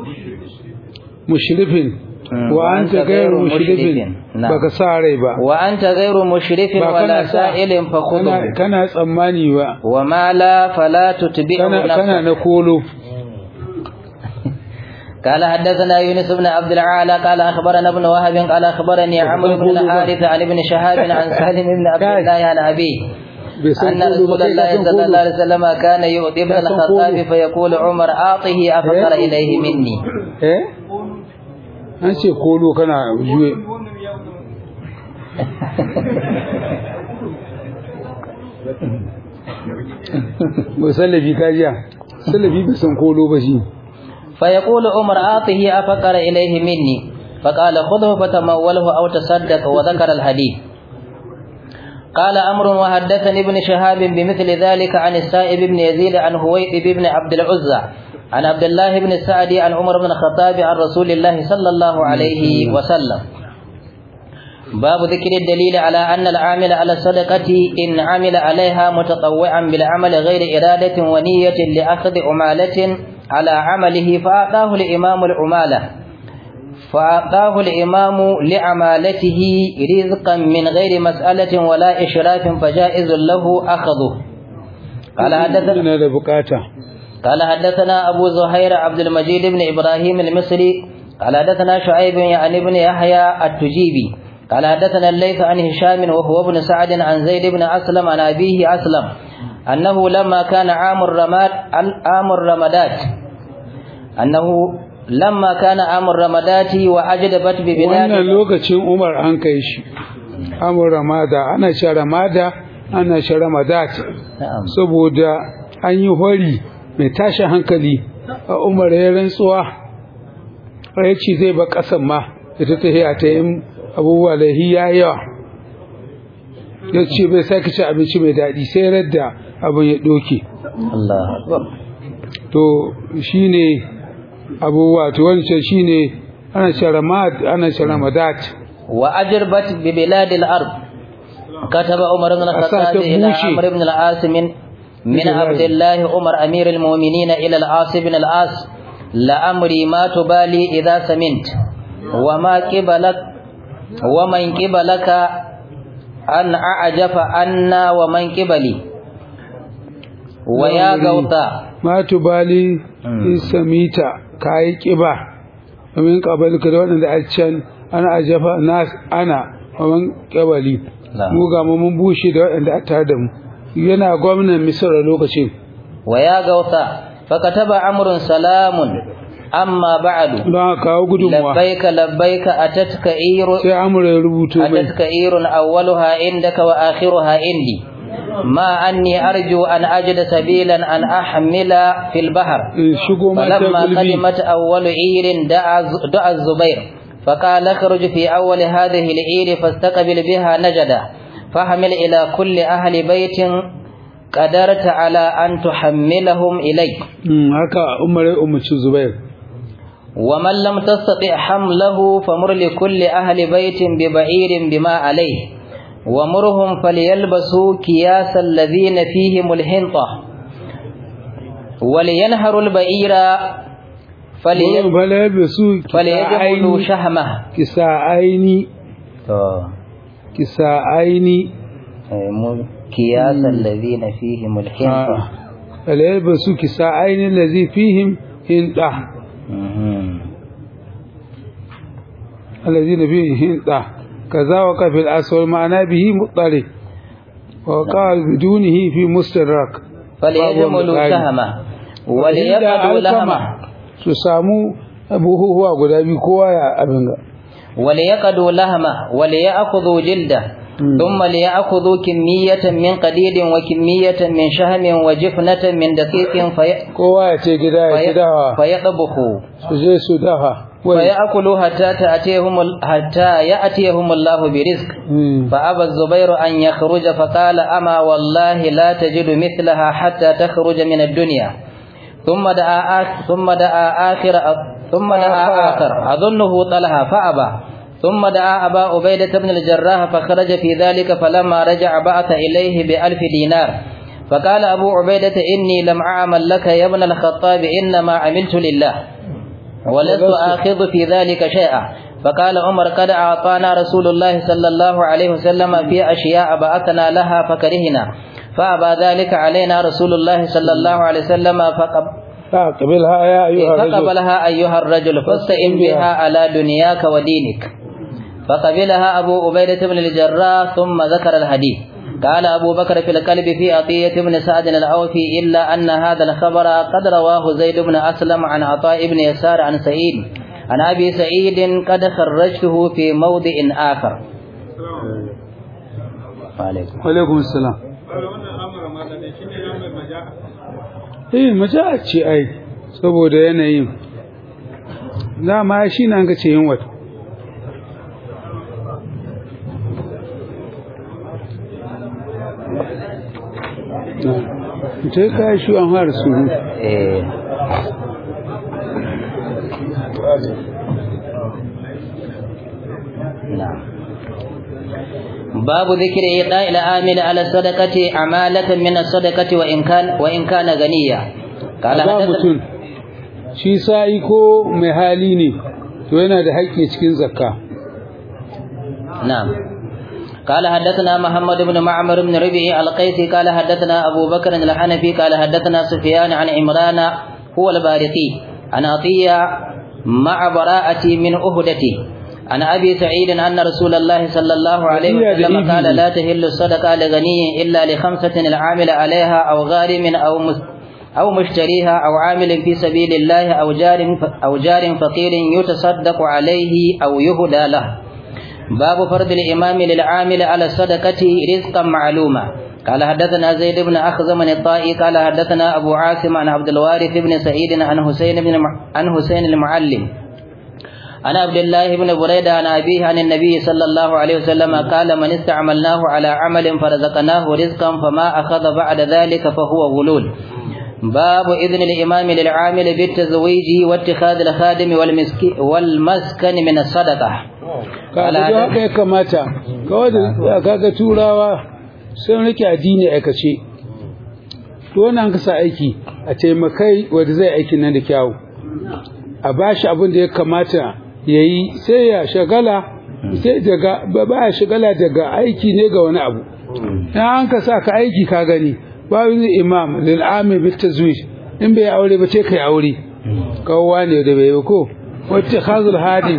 مشرف وأنت غير مشرف baka sa rai ba وأنت غير مشرف ولا سائل فخذه kana tsammani ba وما لا فلا تتبعه نفسك kana na kolo قال حدثنا يونس بن عبد العالى قال أخبرنا ابن وهب قال أخبرني عمرو بن الحارث عن ابن شهاب عن سالم بن عبد الله عن أبيه أن رسول الله صلى الله عليه وسلم كان يؤتي ابن الخطاب فيقول عمر أعطه أفقر إليه مني eh an ce kolo kana juye ba sallafi kajiya sallafi bai san kolo ba shi فيقول عمر آته أفقر إليه مني فقال خذه فتموله أو تصدق وذكر الحديث قال أمر وحدثني ابن شهاب بمثل ذلك عن السائب بن يزيد عن هويب بن عبد العزى عن عبد الله بن السعدي عن عمر بن الخطاب عن رسول الله صلى الله عليه وسلم باب ذكر الدليل على أن العامل على الصدقة إن عمل عليها متطوعا بالعمل غير إرادة ونية لأخذ عمالة على عمله فأعطاه الإمام العمالة فأعطاه الإمام لعمالته رزقا من غير مسألة ولا إشراف فجائز له أخذه قال حدثنا قال حدثنا أبو زهير عبد المجيد بن إبراهيم المصري قال حدثنا شعيب عن ابن يحيى التجيبي قال حدثنا الليث عن هشام وهو ابن سعد عن زيد بن أسلم عن أبيه أسلم أنه لما كان عام الرماد عام الرمادات أنه لما كان عام الرمادات وأجدبت ببلاد wannan lokacin Umar an kai shi amur ramada ana shi ramada ana shi ramadat saboda an yi hori mai tashi hankali a Umar ya rantsuwa ya ce zai ba kasan ma da ta tahiya ta yin abubuwa da hiya yawa ya ce bai sake ci abinci mai daɗi sai radda abin ya ɗoke Allah akbar to shine abubuwa to wancan shine ana ce ramad ana ce ramadat wa ajirbat bi biladil ard kataba umar ibn al-khattab ila amr ibn al-as min min abdullah umar amir al-mu'minin ila al-as ibn al-as la amri ma tubali idha samint wa ma qibalak wa man qibalaka an a'jafa anna wa man qibali wa ya gauta ma tubali samita kai kiba min qabalka da wadanda a can ana ajafa nas ana man qibali mu ga mun bushe da wadanda a tare da mu yana gwamnan misra lokacin wa ya gauta fakataba amrun salamun amma ba'du don kawo gudunmuwa labbaika labbaika atatka iru sai amura ya rubuto mai atatka irun awwaluha indaka wa akhiruha indi ma anni arju an ajida sabilan an ahmila fil bahr shigo mata falamma qadimat awwalu irin da'a da'a zubair فقال اخرج في أول هذه العير فاستقبل بها نجدا فحمل إلى كل أهل بيت قدرت على أن تحملهم إليك هكا أمر أم الزبير ومن لم تستطع حمله فمر لكل أهل بيت ببعير بما عليه ومرهم فليلبسوا كياس الذين فيهم الحنطة ولينهروا البعير فليلبسوا فليجعلوا شهمه كساءين كساءين كياس الذين فيهم الحنطة فليلبسوا كساءين الذي فيهم حنطة الذين فيهم طه كذا وقع في الأسفل معناه به مضطرب وقال بدونه في مستدرك فليجملوا سهمه وليقضوا لهمه su samu abubuwa guda biyu kowa ya abin ga وليقضوا لهمه وليأخذوا جلده ثم ليأخذوا كمية من قديد وكمية من شهم وجفنة من دقيق في kowa ya ce gida ya gidawa فيطبخوا su je su dafa فيأكلوا حتى تأتيهم حتى يأتيهم الله برزق فأبى الزبير أن يخرج فقال أما والله لا تجد مثلها حتى تخرج من الدنيا ثم دعا آخر ثم دعا آخر ثم دعا آخر أظنه طلحة فأبى ثم دعا أبا عبيدة بن الجراح فخرج في ذلك فلما رجع بعث إليه بألف دينار فقال أبو عبيدة إني لم أعمل لك يا ابن الخطاب إنما عملت لله ولست آخذ في ذلك شيئا فقال عمر قد أعطانا رسول الله صلى الله عليه وسلم في أشياء بعثنا لها فكرهنا فأبى ذلك علينا رسول الله صلى الله عليه وسلم فقبلها يا أيها الرجل فقبلها أيها الرجل فاستئن بها على دنياك ودينك فقبلها أبو عبيدة بن الجراح ثم ذكر الحديث قال أبو بكر في القلب في عطية بن سعد الأوفي إلا أن هذا الخبر قد رواه زيد بن أسلم عن عطاء بن يسار عن سعيد عن أبي سعيد قد خرجته في موضع آخر. وعليكم السلام. eh maja'a ce ai saboda yanayin dama shi nan ga ce yin wata sai ka shi an fara su eh na'am باب ذكر إيطاء العامل على الصدقة عمالة من الصدقة وإن كان وإن كان غنيا قال حدثنا shi sai ko mai hali ne to yana da haƙƙi cikin zakka na'am قال حدثنا محمد بن معمر بن ربيع القيسي قال حدثنا أبو بكر الحنفي قال حدثنا سفيان عن عمران هو البارقي عن عطية مع براءة من أهدته عن أبي سعيد أن رسول الله صلى الله عليه وسلم قال لا تهل الصدقة لغني إلا لخمسة العامل عليها أو غارم أو أو مشتريها أو عامل في سبيل الله أو جار أو جار فقير يتصدق عليه أو يهدى له. باب فرض الإمام للعامل على الصدقة رزقا معلوما. قال حدثنا زيد بن أخزم الطائي قال حدثنا أبو عاصم عن عبد الوارث بن سعيد عن حسين بن عن حسين المعلم عن عبد الله بن بريدة عن أبيه عن النبي صلى الله عليه وسلم قال من استعملناه على عمل فرزقناه رزقا فما أخذ بعد ذلك فهو غلول. باب إذن الإمام للعامل بالتزويج واتخاذ الخادم والمسكن من الصدقة. قال هذا كماتا kaga turawa sai nake addini aikace to wannan ka sa aiki a taimakai wanda zai aiki nan da kyau a bashi abin da ya kamata yayi sai ya shagala sai daga ba ya shagala daga aiki ne ga wani abu dan an ka sa ka aiki ka gani babu imam lil amil bit tazwij in bai aure ba ce kai aure kawwa ne da bai ko wacce khazul hadin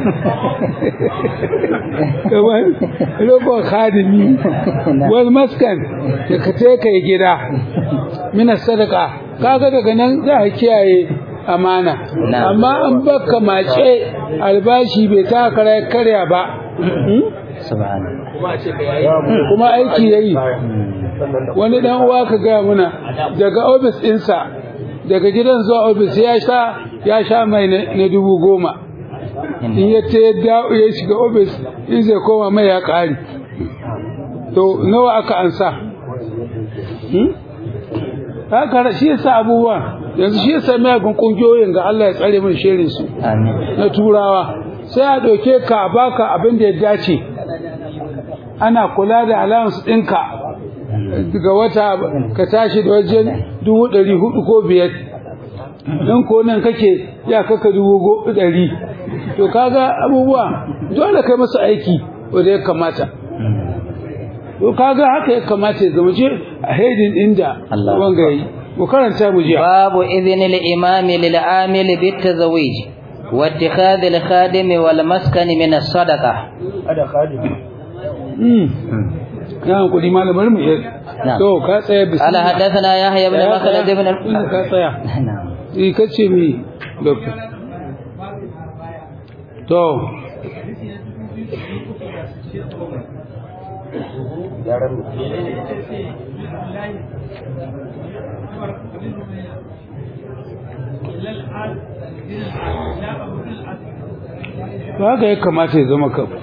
kamar lokon khadimi wal maskan da ka ce kai gida min sadaka kaga daga nan za ka kiyaye amana amma an baka mace albashi bai ta kare karya ba kuma aiki yayi wani dan uwa ka ga muna daga office ɗinsa daga gidan zuwa office ya sha ya sha mai na dubu goma in ya ce ya shiga office in zai koma mai ya ƙari to nawa aka ansa haka shi yasa abubuwa yanzu shi yasa mayagun kungiyoyin ga Allah ya tsare mun shirin su na turawa sai a doke ka baka abin da ya dace ana kula da allowance ɗinka daga wata ka tashi da wajen dubu ɗari hudu ko biyar dan ko nan kake ya kaka dubu ɗari to kaga abubuwa dole kai masa aiki wanda ya kamata to kaga haka ya kamata ya zama je a hedin inda wanga yi mu karanta mu ji babu idhnil imami lil amil bit tazawij واتخاذ الخادم والمسكن من الصدقة. هذا خادم. mm ya kudi malamar mu نعم. to ka tsaya bismillah قال حدثنا يحيى بن مخلد بن inda ka tsaya نعم. eh kace mi doctor to Yaran ba ga ya kamata ya zama kan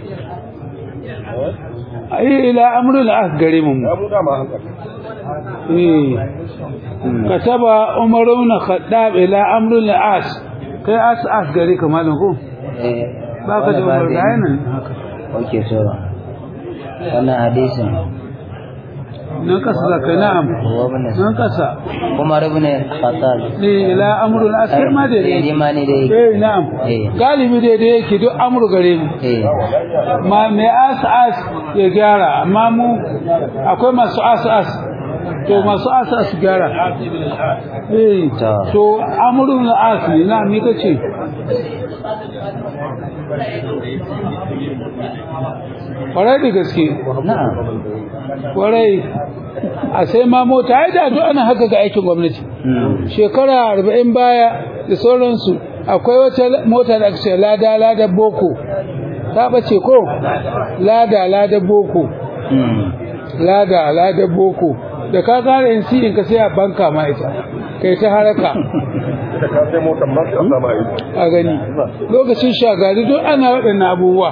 ai ila amrul as gare mu ya mu dama haka. eh kataba umar ibn khattab ila amrul as kai as as gare ka malam ko إيه. ba ka da umar ga nan haka اوكي سورة وانا حديث nan kasa za kai na'am هو من nan kasa عمر بن الخطاب eh ila amrul as kai ma dai إيه، يماني دي eh na'am إيه. galibi dai dai yake duk amru gare mu إيه. ma mai as as ya gyara amma mu akwai masu as as to masu as as gyara eh Ta. to amrul as ne na mi kace kwarai da gaske نعم. kwarai a sai ma mota ai da duk ana haka ga aikin gwamnati مم. shekara arba'in baya da sauransu akwai wata mota da aka ce lada lada boko ta bace ko lada lada boko مم. lada lada boko da ka kare in si in ka sai a banka ma ita kai ta haraka Da ka sai motar ma ka sama ita. a gani lokacin shagari duk ana waɗannan abubuwa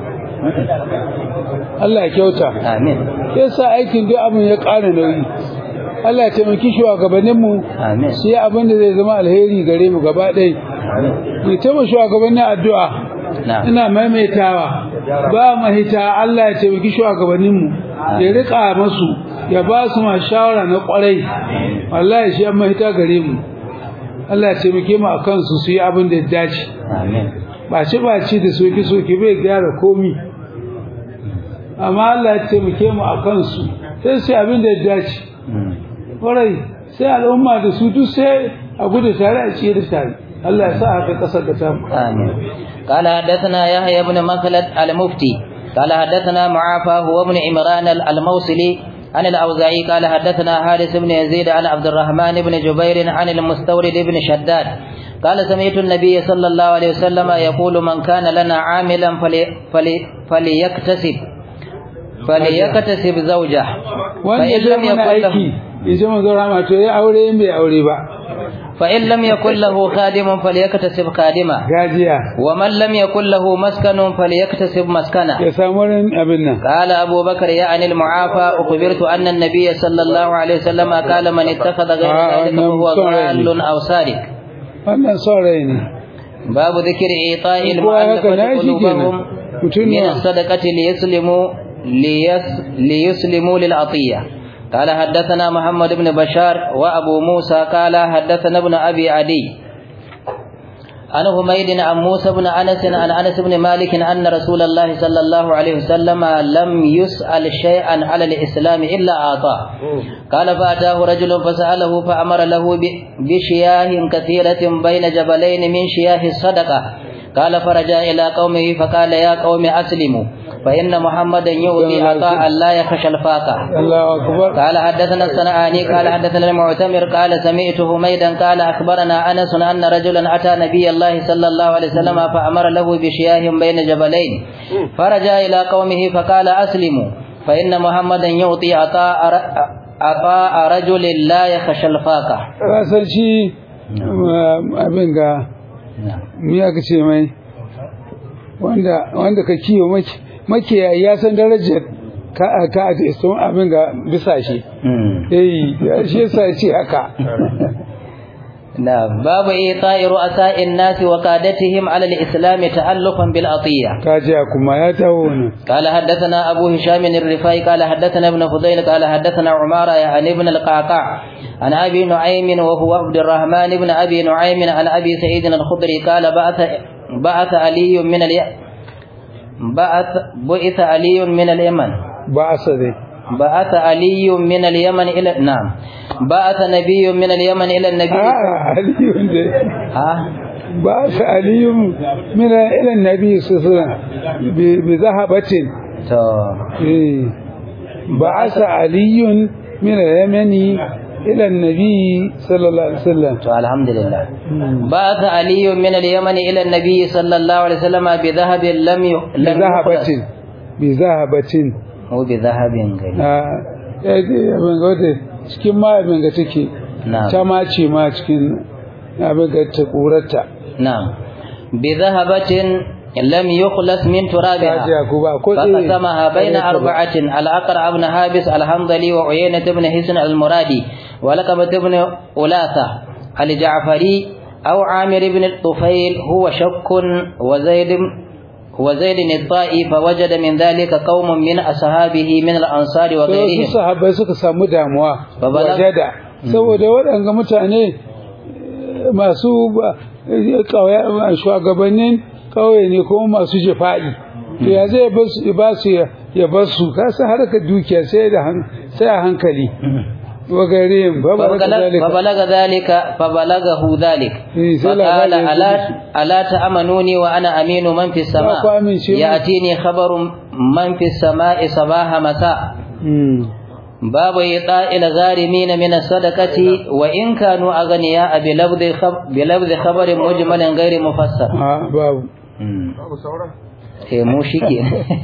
Allah ya kyauta آمين. yasa aikin duk abin ya ƙara nauyi Allah ya taimaki shugabanninmu آمين. su yi abin da zai zama alheri gare mu gaba ɗaya mu taimaka shugabannin addu'a نعم. ina maimaitawa ba mahita Allah ya taimaki shugabanninmu ya rika masu ya ba su ma shawara na kwarai wallahi shi an mahita gare mu Allah ya taimake mu akan su su yi abin da ya dace آمين. ba ci ba ci da soki soki bai gyara komi amma Allah ya taimake mu akan su sai su yi abin da ya dace مم. kwarai sai al'umma da su duk sai a gudu tare a ciyar tare Allah ya sa haka kasar da ta آمين. قال حدثنا يحيى بن مخلد المفتي قال حدثنا معافى هو ابن عمران الموصلي عن الأوزاعي قال حدثنا حارث بن يزيد عن عبد الرحمن بن جبير عن المستورد بن شداد قال سمعت النبي صلى الله عليه وسلم يقول من كان لنا عاملا فلي فلي فليكتسب فليكتسب زوجه wanda فإن zai لم mana يكن له aiki ya ji manzo rama to ya aure in bai aure ba فإن لم يكن له خادم فليكتسب خادمه gajiya ومن لم يكن له مسكن فليكتسب مسكنه. ya samu rin abin nan قال أبو بكر يعني المعافى أخبرت أن النبي صلى الله عليه وسلم قال من اتخذ غير آه، ذلك أنا فهو مصري. ضال أو سارق. wannan son rai ne باب ذكر إعطاء kowa haka na المؤلفة shi قلوبهم kenan mutum من ne الصدقة ليسلموا ليس ليسلموا للعطية. قال حدثنا محمد بن بشار وأبو موسى قال حدثنا ابن أبي عدي عن حميد عن موسى بن أنس عن أنس بن مالك أن رسول الله صلى الله عليه وسلم لم يسأل شيئا على الإسلام إلا أعطاه. قال فأتاه رجل فسأله فأمر له بشياه كثيرة بين جبلين من شياه الصدقة. قال فرجع إلى قومه فقال يا قوم أسلموا فإن محمدا يؤتي عطاء لا يخشى الفاقة. الله أكبر. قال حدثنا الصنعاني قال حدثنا المعتمر قال سمعت حميدا قال أخبرنا أنس أن رجلا أتى نبي الله صلى الله عليه وسلم فأمر له بشياه بين جبلين فرجع إلى قومه فقال أسلموا فإن محمدا يعطي عطاء عطاء رجل لا يخشى الفاقة. rasan shi abin ga me aka ce mai wanda wanda ka kiyo maki makiyayi ya san darajar ka ka da abin ga bisa shi eh shi yasa ya ce haka نعم باب إيطاء رؤساء الناس وقادتهم على الإسلام تألقا بالعطية. كاجا كما يتهون. قال حدثنا أبو هشام الرفاعي قال حدثنا ابن فضيل قال حدثنا عمارة عن ابن القعقاع عن أبي نعيم وهو عبد الرحمن بن أبي نعيم عن أبي سعيد الخدري قال بعث بعث علي من الي بعث بعث علي من اليمن بعث ذي بعث علي من اليمن إلى نعم بعث نبي من اليمن إلى النبي آه علي ده ها بعث علي من إلى النبي صلى الله عليه وسلم بذهبة to إيه. بعث علي من اليمن إلى النبي صلى الله عليه وسلم to alhamdulillah بعث علي من اليمن إلى النبي صلى الله عليه وسلم بذهب لم ي... لم بذهبة بذهبة هو بذهب غير آه abin ga wata cikin ma abin ga take na'am ta mace ma cikin abin ga ta kurarta نعم بذهبة لم يخلص من ta ji ترابها ku ba ko فقسمها بين أربعة الأقرع بن حابس الحنظلي وعيينة بن حسن المرادي ولقبة بن ألاثة الجعفري أو عامر بن الطفيل هو شك وزيد وزيد الطائي فوجد من ذلك قوم من أصحابه من الأنصار su وغيرهم sahabbai suka samu damuwa Babala- wajada saboda waɗanga mutane eh, masu ba- eh, ƙauye- shugabannin ƙauye ne kuma masu jifa'i to ya zai ba su ba su ya- ya bar su ka san harkar dukiya sai da han- sai a hankali wa garihim ba ba فبلغ, zalika فبلغ ذلك فبلغه ذلك إيه، سلا فقال هذا ألا, ألا تأمنوني وأنا أمين من في السماء باكو أمين شيء. يأتيني خبر من في السماء صباح مساء Hmm. باب إيطاء الغارمين من الصدقة وإن كانوا أغنياء بلفظ خب- بلفظ خبر مجمل غير مفسر Ah, babu babu sauran إيه مو شيكي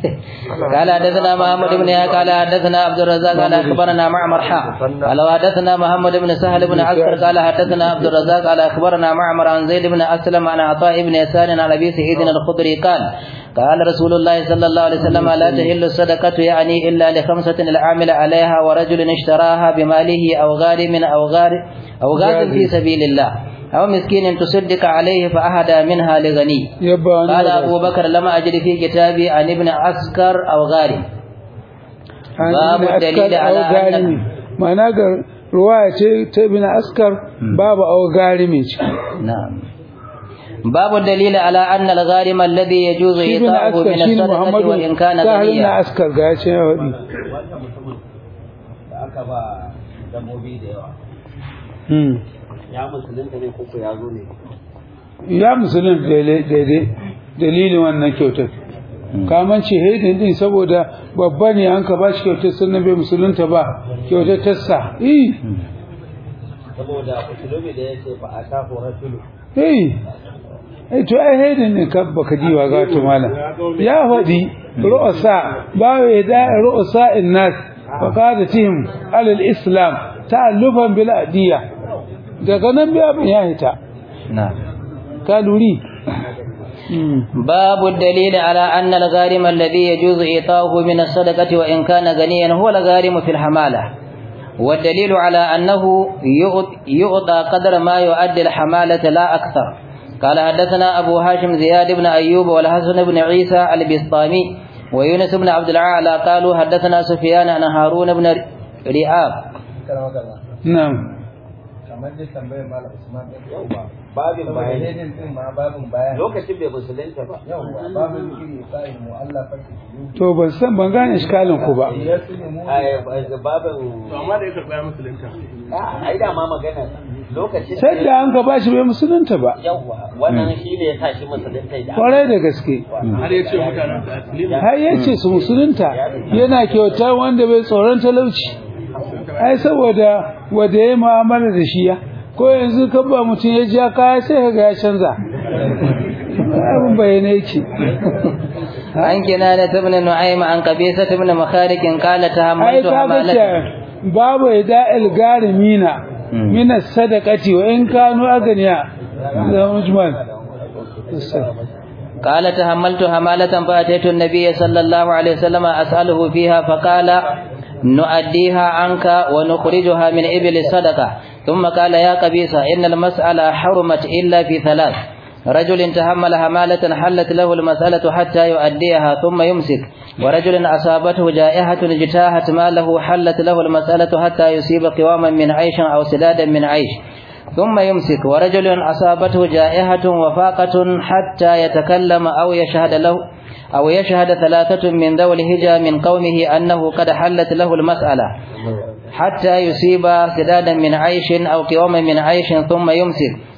قال حدثنا محمد بن يحيى قال حدثنا عبد الرزاق قال اخبرنا معمر حاء قال حدثنا محمد بن سهل بن عسكر قال حدثنا عبد الرزاق قال اخبرنا معمر عن زيد بن اسلم عن عطاء بن يسار عن ابي سعيد الخدري قال قال رسول الله صلى الله عليه وسلم لا تحل الصدقه يعني الا لخمسه العامل عليها ورجل اشتراها بماله او غارم او غار او غاز في سبيل الله أو مسكين تصدق عليه فأهدى منها لغني yabba wani قال wada. أبو بكر لم أجد في كتابي عن ابن عسكر أو غارم An babu ibn dalili Askar ala au garimi ma'ana ga ruwaya ce ta ibn askar babu au garimi ce نعم باب الدليل على أن الغارم الذي يجوز shi ibn إيطاؤه askar من shi الصدقة muhammadu وإن كان sahal ibn غنيا askar ga ya ce ya wadi da aka ba dabbobi da yawa Hmm. ya musulunta ne koko ya zo ne ya musulun daidai dalilin wannan kyautar kaman ce haidin din saboda babba ne an ka ba shi kyautar sannan bai musulunta ba kyautar tassa eh saboda kusulomi da ya ce ba a ta horar tulu eh eh to ai haidin ne ka baka diwa ga to mala ya faɗi ru'asa ba ya da ru'asa innas fa qadatihim alal islam ta'allufan bil adiyya daga nan bai abin ya hita نعم ka luri باب الدليل على أن الغارم الذي يجوز إيطاؤه من الصدقة وإن كان غنيا هو الغارم في الحمالة والدليل على أنه يعط- يعطى قدر ما يؤدي الحمالة لا أكثر قال حدثنا أبو هاشم زياد بن أيوب والحسن بن عيسى البسطامي ويونس بن عبد العالى قالوا حدثنا سفيان عن هارون بن رئاب na'am kamar da tambayar malam Usman din yawa babin bayani bayanin din ma babin bayani lokacin bai musulunta ba yawa babin kiri sai mu'allafa to ban san ban gane iskalin ku ba yaslimu ai babin to amma da ya karɓa ya musulunta a ai da ma magana lokacin sai da an ka bashi bai musulunta ba yawa wannan shi ne ya tashi musulunta da kwarai da gaske har ya ce mutanen da asali har yace su musulunta yana kyauta wanda bai tsoron talauci ai saboda wanda ya mu'amala da shi ya ko yanzu kan ba mutum ya ja kaya sai ka ga ya canza abin bayyana yake عن كنانة بن نعيم عن قبيسة بن مخارق قال ai تحملت ka ga حمالة ce babu ida'il garimina min as-sadaqati wa in kanu aganiya da mujmal قال تحملت حمالة فأتيت النبي صلى الله عليه وسلم أسأله فيها فقال نؤديها عنك ونخرجها من إبل الصدقة ثم قال يا قبيصة إن المسألة حرمت إلا في ثلاث رجل تحمل حمالة حلت له المسألة حتى يؤديها ثم يمسك ورجل أصابته جائحة اجتاحت ماله حلت له المسألة حتى يصيب قواما من عيش أو سدادا من عيش ثم يمسك ورجل أصابته جائحة وفاقة حتى يتكلم أو يشهد له أو يشهد ثلاثة من ذوي الهجى من قومه أنه قد حلت له المسألة حتى يصيب سدادا من عيش أو قواما من عيش ثم يمسك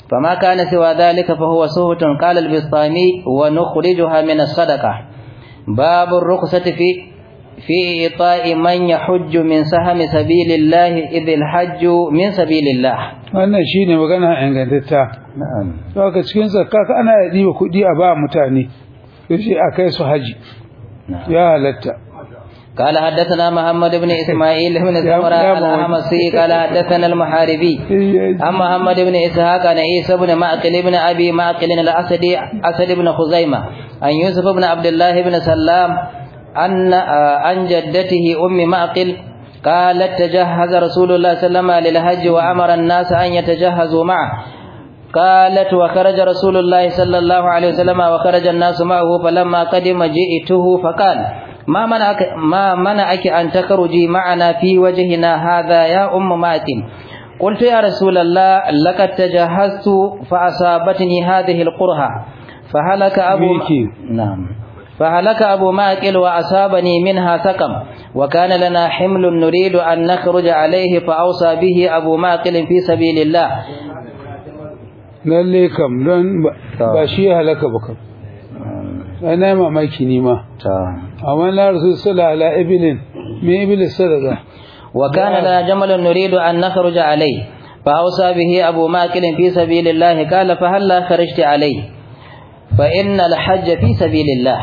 فما كان سوى ذلك فهو سهت. قال البسطامي ونخرجها من الصدقة. باب الرخصة في في إعطاء من يحج من سهم سبيل الله إذ الحج من سبيل الله. wannan shine magana ingantatta. نعم. Saka cikin zakka ana diba kudi a ba mutane sai a kai su haji. Ya halatta. قال حدثنا محمد بن إسماعيل بن زمرة الأحمصي قال حدثنا المحاربي عن محمد بن إسحاق عن عيسى بن معقل بن أبي معقل الأسدي أسد بن خزيمة عن يوسف بن عبد الله بن سلام عن عن جدته أم معقل قالت تجهز رسول الله صلى الله عليه وسلم للحج وأمر الناس أن يتجهزوا معه. قالت وخرج رسول الله صلى الله عليه وسلم وخرج الناس معه فلما قدم جئته فقال ما منعك ما منعك أن تخرجي معنا في وجهنا هذا يا أم معقل؟ قلت يا رسول الله لقد تجهزت فأصابتني هذه القرحة فهلك أبو نعم فهلك أبو معقل وأصابني منها سقم وكان لنا حمل نريد أن نخرج عليه فأوصى به أبو معقل في سبيل الله. lalle kam don ba shi halaka ba kam ana mamaki ni ma amma la rasul sallallahu ala ibilin me ibil sadaqa wa kana la jamalun nuridu an nakhruja alayhi fa awsa bihi abu maqil fi sabilillah qala fa hal la kharajti alayhi fa inna al hajj fi sabilillah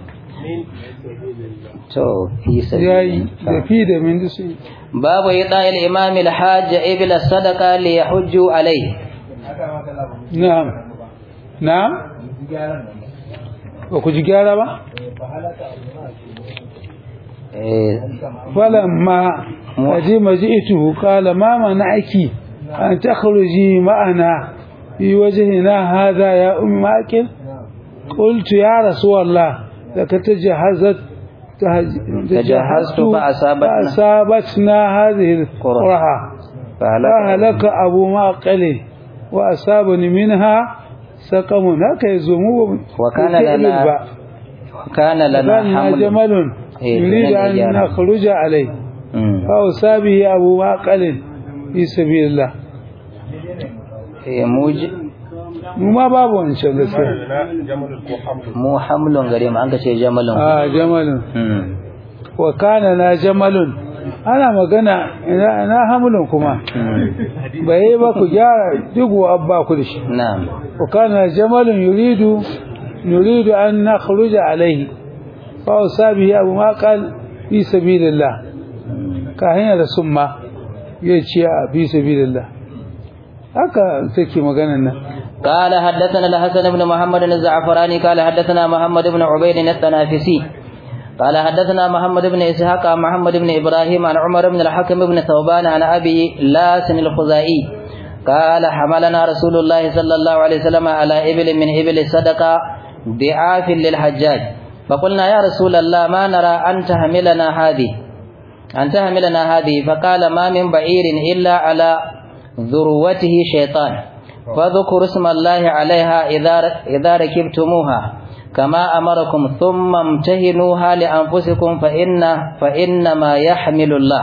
to fi sabilillah fi da min dusi babu ida al imam al hajj ibil sadaqa li yahujju alayhi. na'am na'am ba ku ji gyara ba falamma aji maji'tuhu qala ma mana'aki an takhruji ma'ana fi wajhina hadha ya ummi maqil qultu ya rasulullah laqad tajahazat تجهزت فأصابتنا فأصابتنا هذه القرحة فهلك أبو معقل وأصابني منها سقم هكا يزوموا وكان لنا وكان لنا حمل جمل يريد أن نخرج عليه فأوصى به أبو معقل في سبيل الله. mu ma babu wancan gaskiya mu hamlun gare mu an ka ce jamalun ah jamalun wa kana na jamalun ana magana na hamlun kuma bai ba ku gyara digo abba ku dashi na'am wa kana jamalun yuridu nuridu an nakhruja alayhi fa usabi abu maqal fi sabilillah ka hanya da summa yace a fi sabilillah haka take maganar nan. قال حدثنا الحسن بن محمد الزعفراني قال حدثنا محمد بن عبيد التنافسي قال حدثنا محمد بن اسحاق عن محمد بن ابراهيم عن عمر بن الحكم بن ثوبان عن ابي لاس الخزائي قال حملنا رسول الله صلى الله عليه وسلم على ابل من ابل الصدقه ضعاف للحجاج فقلنا يا رسول الله ما نرى ان تحملنا هذه ان تحملنا هذه فقال ما من بعير الا على ذروته شيطان فذكروا اسم الله عليها إذا إذا ركبتموها كما أمركم ثم امتهنوها لأنفسكم فإن فإنما يحمل الله.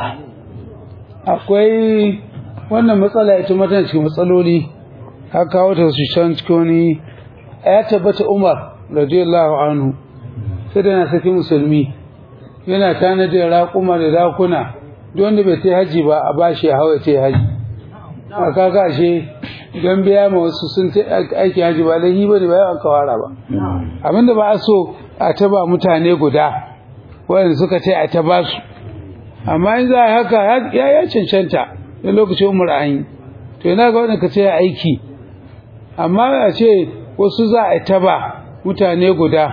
akwai wannan matsala ita mata cikin matsaloli haka wata su can cikin ya tabbata Umar radiyallahu anhu sai da na saki musulmi yana tanadin raƙuma da dakuna duk wanda bai tai haji ba a bashi ya hawa tai haji aka gashe don biya ma wasu sun aiki haji ba lahi ba ne ba yawan kawara ba abinda ba a so a taba mutane guda wanda suka ce a taba su amma in za a haka ya ya cancanta da lokacin umar an yi to yana ga wanda ka ce aiki amma a ce wasu za a taba mutane guda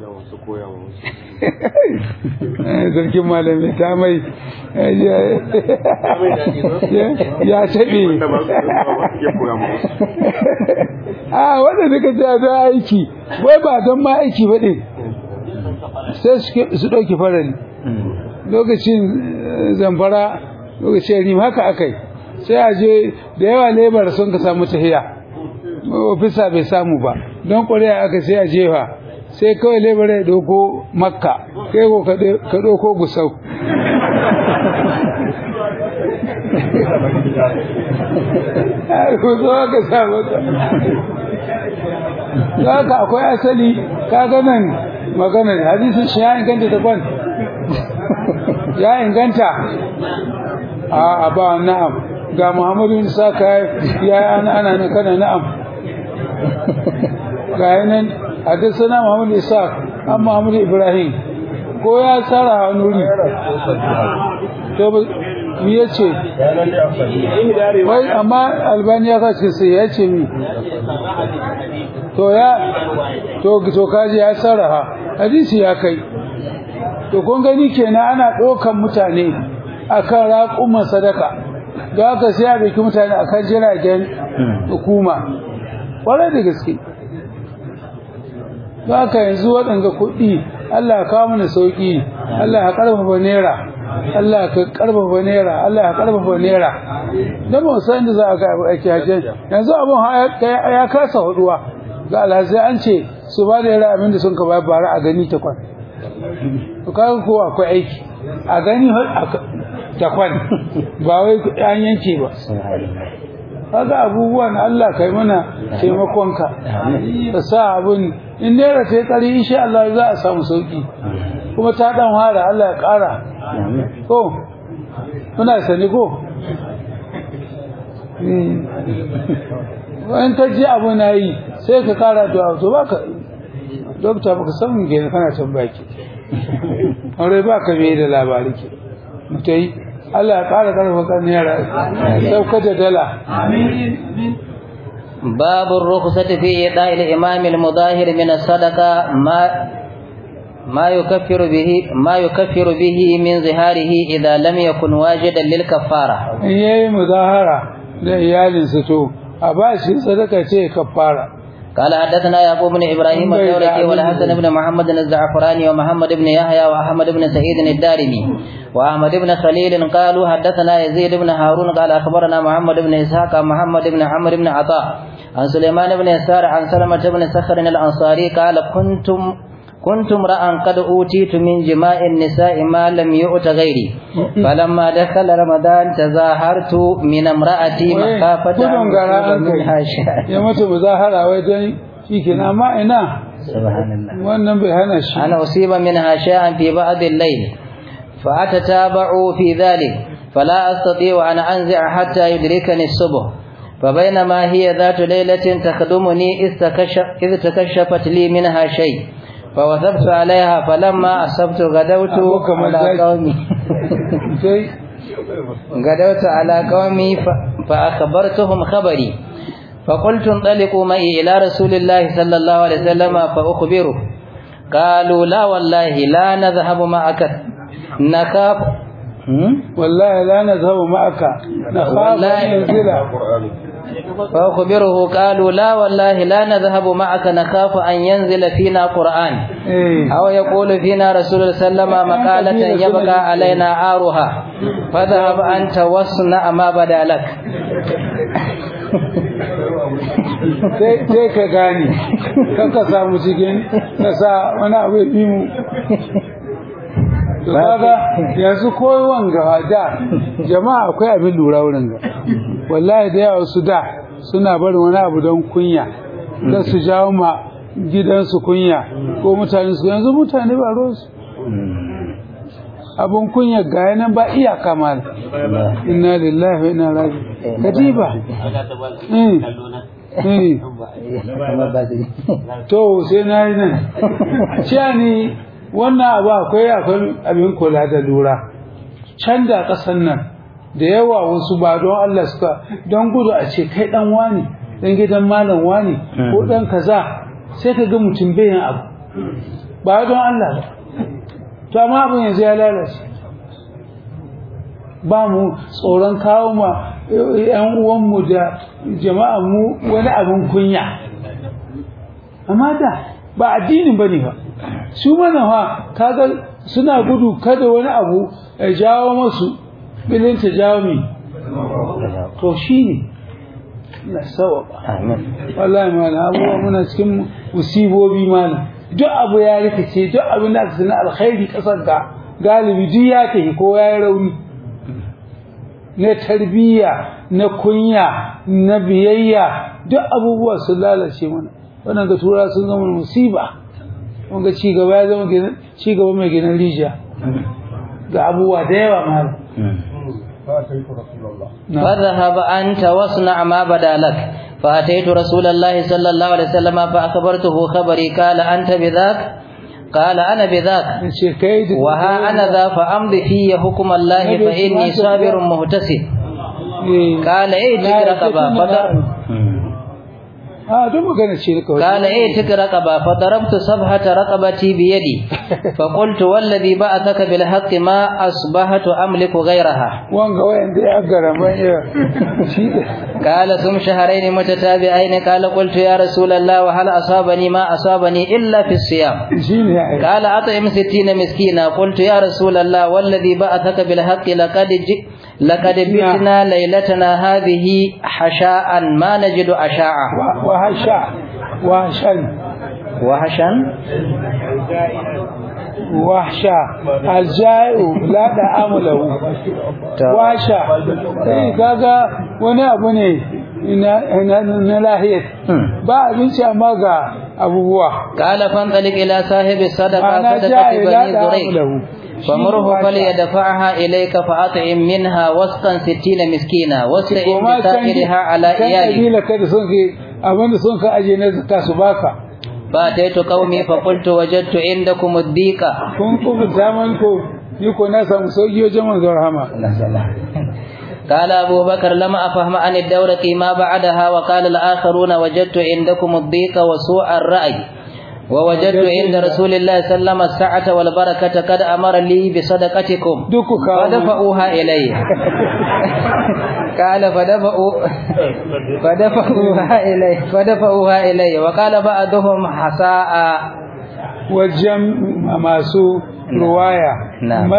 zargin malami ta mai ya taɓe a wanda duka ce don aiki wai ba don ma aiki ba ɗin sai su ɗauki farali lokacin zamfara lokacin rim haka akai sai a je da yawa lebar sun ka samu tahiya ofisa bai samu ba don ƙuri'a aka sai a jefa sai kawai lebar ya doko makka kai ko ka doko gusau ko zo ka sa mata haka akwai asali kaga nan magana hadisin shi ya inganta da kwan ya inganta a ba na'am ga Muhammadu bin Saka ya ana ana ne kana na'am ga yanan hadisana Muhammadu Isa an Muhammadu Ibrahim ko ya tsara nuri to me yace wai amma Albani ya kace sai yace mi to ya to to kaji ya tsara hadisi ya kai to kun gani kenan ana dokan mutane akan raƙuman sadaka ga haka sai a biki mutane akan jiragen hukuma kwarai da gaske ga haka yanzu waɗanga kuɗi Allah ya kawo mana sauki Allah ya karfafa naira Allah ka karfafa naira Allah ya karfafa naira dan ba san da za a ga ake hajji yanzu abun ya kasa huduwa ga alhaji an ce su ba da yara abin da sun ka bayar bara a gani ta kwan to kaga ko akwai aiki a gani ta kwan ba wai an yanke ba kaga abubuwan Allah kai mana taimakonka ka sa abun in naira ta yi kari insha Allah za a samu sauki kuma ta dan hara Allah ya kara ko muna sani ko wani ta ji abu na yi sai ka kara da to baka dokta baka san mun ke kana tambaya ki aure baka me da labari ke mutai Allah ya kara karfa kan yara sauka da dala amin باب الرخصة في إيطاء الإمام المظاهر من الصدقة ما ما يكفر به ما يكفر به من ظهاره إذا لم يكن واجدا للكفارة. إيه مظاهرة لإيال ستو أباشي صدقة شيء كفارة. قال حدثنا يعقوب بن إبراهيم الدورقي والحسن بن محمد الزعفراني ومحمد بن يحيى وأحمد بن سعيد الدارمي وأحمد بن خليل قالوا حدثنا يزيد بن هارون قال أخبرنا محمد بن إسحاق محمد بن عمرو بن عطاء عن سليمان بن يسار عن سلمة بن سخر الأنصاري قال كنتم كنت امرأ قد أوتيت من جماع النساء ما لم يؤت غيري فلما دخل رمضان تظاهرت من امرأتي مخافة منها شيئا يا متى مظاهرة ويدني شيكنا ما إنا سبحان الله وأنا بهنا شيء أنا أصيب منها شيئا في بعض الليل فأتتابع في ذلك فلا أستطيع أن أنزع حتى يدركني الصبح فبينما هي ذات ليلة تخدمني إذ تكشفت لي منها شيء فوثبت عليها فلما أصبت غدوت على قومي غدوت على قومي فأخبرتهم خبري فقلت انطلقوا معي إلى رسول الله صلى الله عليه وسلم فأخبره قالوا لا والله لا نذهب معك نخاف والله لا نذهب معك نخاف أن ينزل فأخبره قالوا لا والله لا نذهب معك نخاف أن ينزل فينا قرآن أو يقول فينا رسول الله صلى الله عليه وسلم مقالة يبقى علينا عارها فذهب أنت واصنع ما بدا لك sai ka gane kan ka samu cikin ka sa wani abu ya fi mu kaga yanzu koyon ga da jama'a akwai abin lura wurin ga wallahi da yawa su da suna barin wani abu don kunya da su jawo ma gidansu kunya ko mutane su yanzu mutane ba rosu abun kunya ga yanan ba iyaka mal inna lillahi wa inna ilaihi kadiba to sai na yi nan ni wannan abu akwai akwai abin kula da lura can da kasan nan da yawa wasu ba don Allah suka don gudu a ce kai dan wani dan gidan malam wani ko dan kaza sai ka ga mutum bayan abu ba don Allah ba to amma abin yanzu ya lalace ba mu tsoron kawo ma yan uwanmu da jama'a mu wani abin kunya amma da ba addinin bane ba su mana ha kaga suna gudu kada wani abu ya jawo masu bilin ta jawo mi to shine na sawa amin wallahi mana abuwa muna cikin musibobi mana duk abu ya rikice duk abin da aka sani alkhairi kasar da galibi duk ya tafi ko ya yi rauni na tarbiyya na kunya na biyayya duk abubuwa sun lalace mana wannan ga tura sun zama musiba wanga ci gaba ya zama ci gaba mai ginin rijiya ga abubuwa da yawa ma فذهب أنت واصنع ما بدا لك فأتيت رسول الله صلى الله عليه وسلم فأخبرته خبري قال أنت بذاك قال أنا بذاك وها أنا ذا فأمضي في حكم الله فإني صابر مهتسب قال ائتك رقبة قال ائتك رقبة فضربت صفحة رقبتي بيدي فقلت والذي بعثك بالحق ما أصبحت أملك غيرها قال ثم شهرين متتابعين قال قلت يا رسول الله وهل أصابني ما أصابني إلا في الصيام قال أطعم ستين مسكينا قلت يا رسول الله والذي بعثك بالحق لقد جئ لقد بتنا ليلتنا هذه حشاء ما نجد أشاعة وهشا وهشا وهشا وهشا الجائع لا دعام له وهشا kaga wani abu ne na lahiyar ba abinci amma ga abubuwa qala fantalik ila sahibi sadaqa sadaqati bani zurayk فمره فليدفعها إليك فأطعم منها وسطا ستين مسكينا واستعن بسائرها على إيالك فأتيت قومي فقلت وجدت عندكم الضيق قال أبو بكر لم أفهم عن الدورة ما بعدها وقال الآخرون وجدت عندكم الضيق وسوء الرأي ووجدت عند رسول الله صلى الله عليه وسلم السعة والبركة قد أمر لي بصدقتكم فدفعوها إلي قال فدفعوا فدفعوها إلي فدفعوها إلي وقال بعضهم حساء والجمع ماسو رواية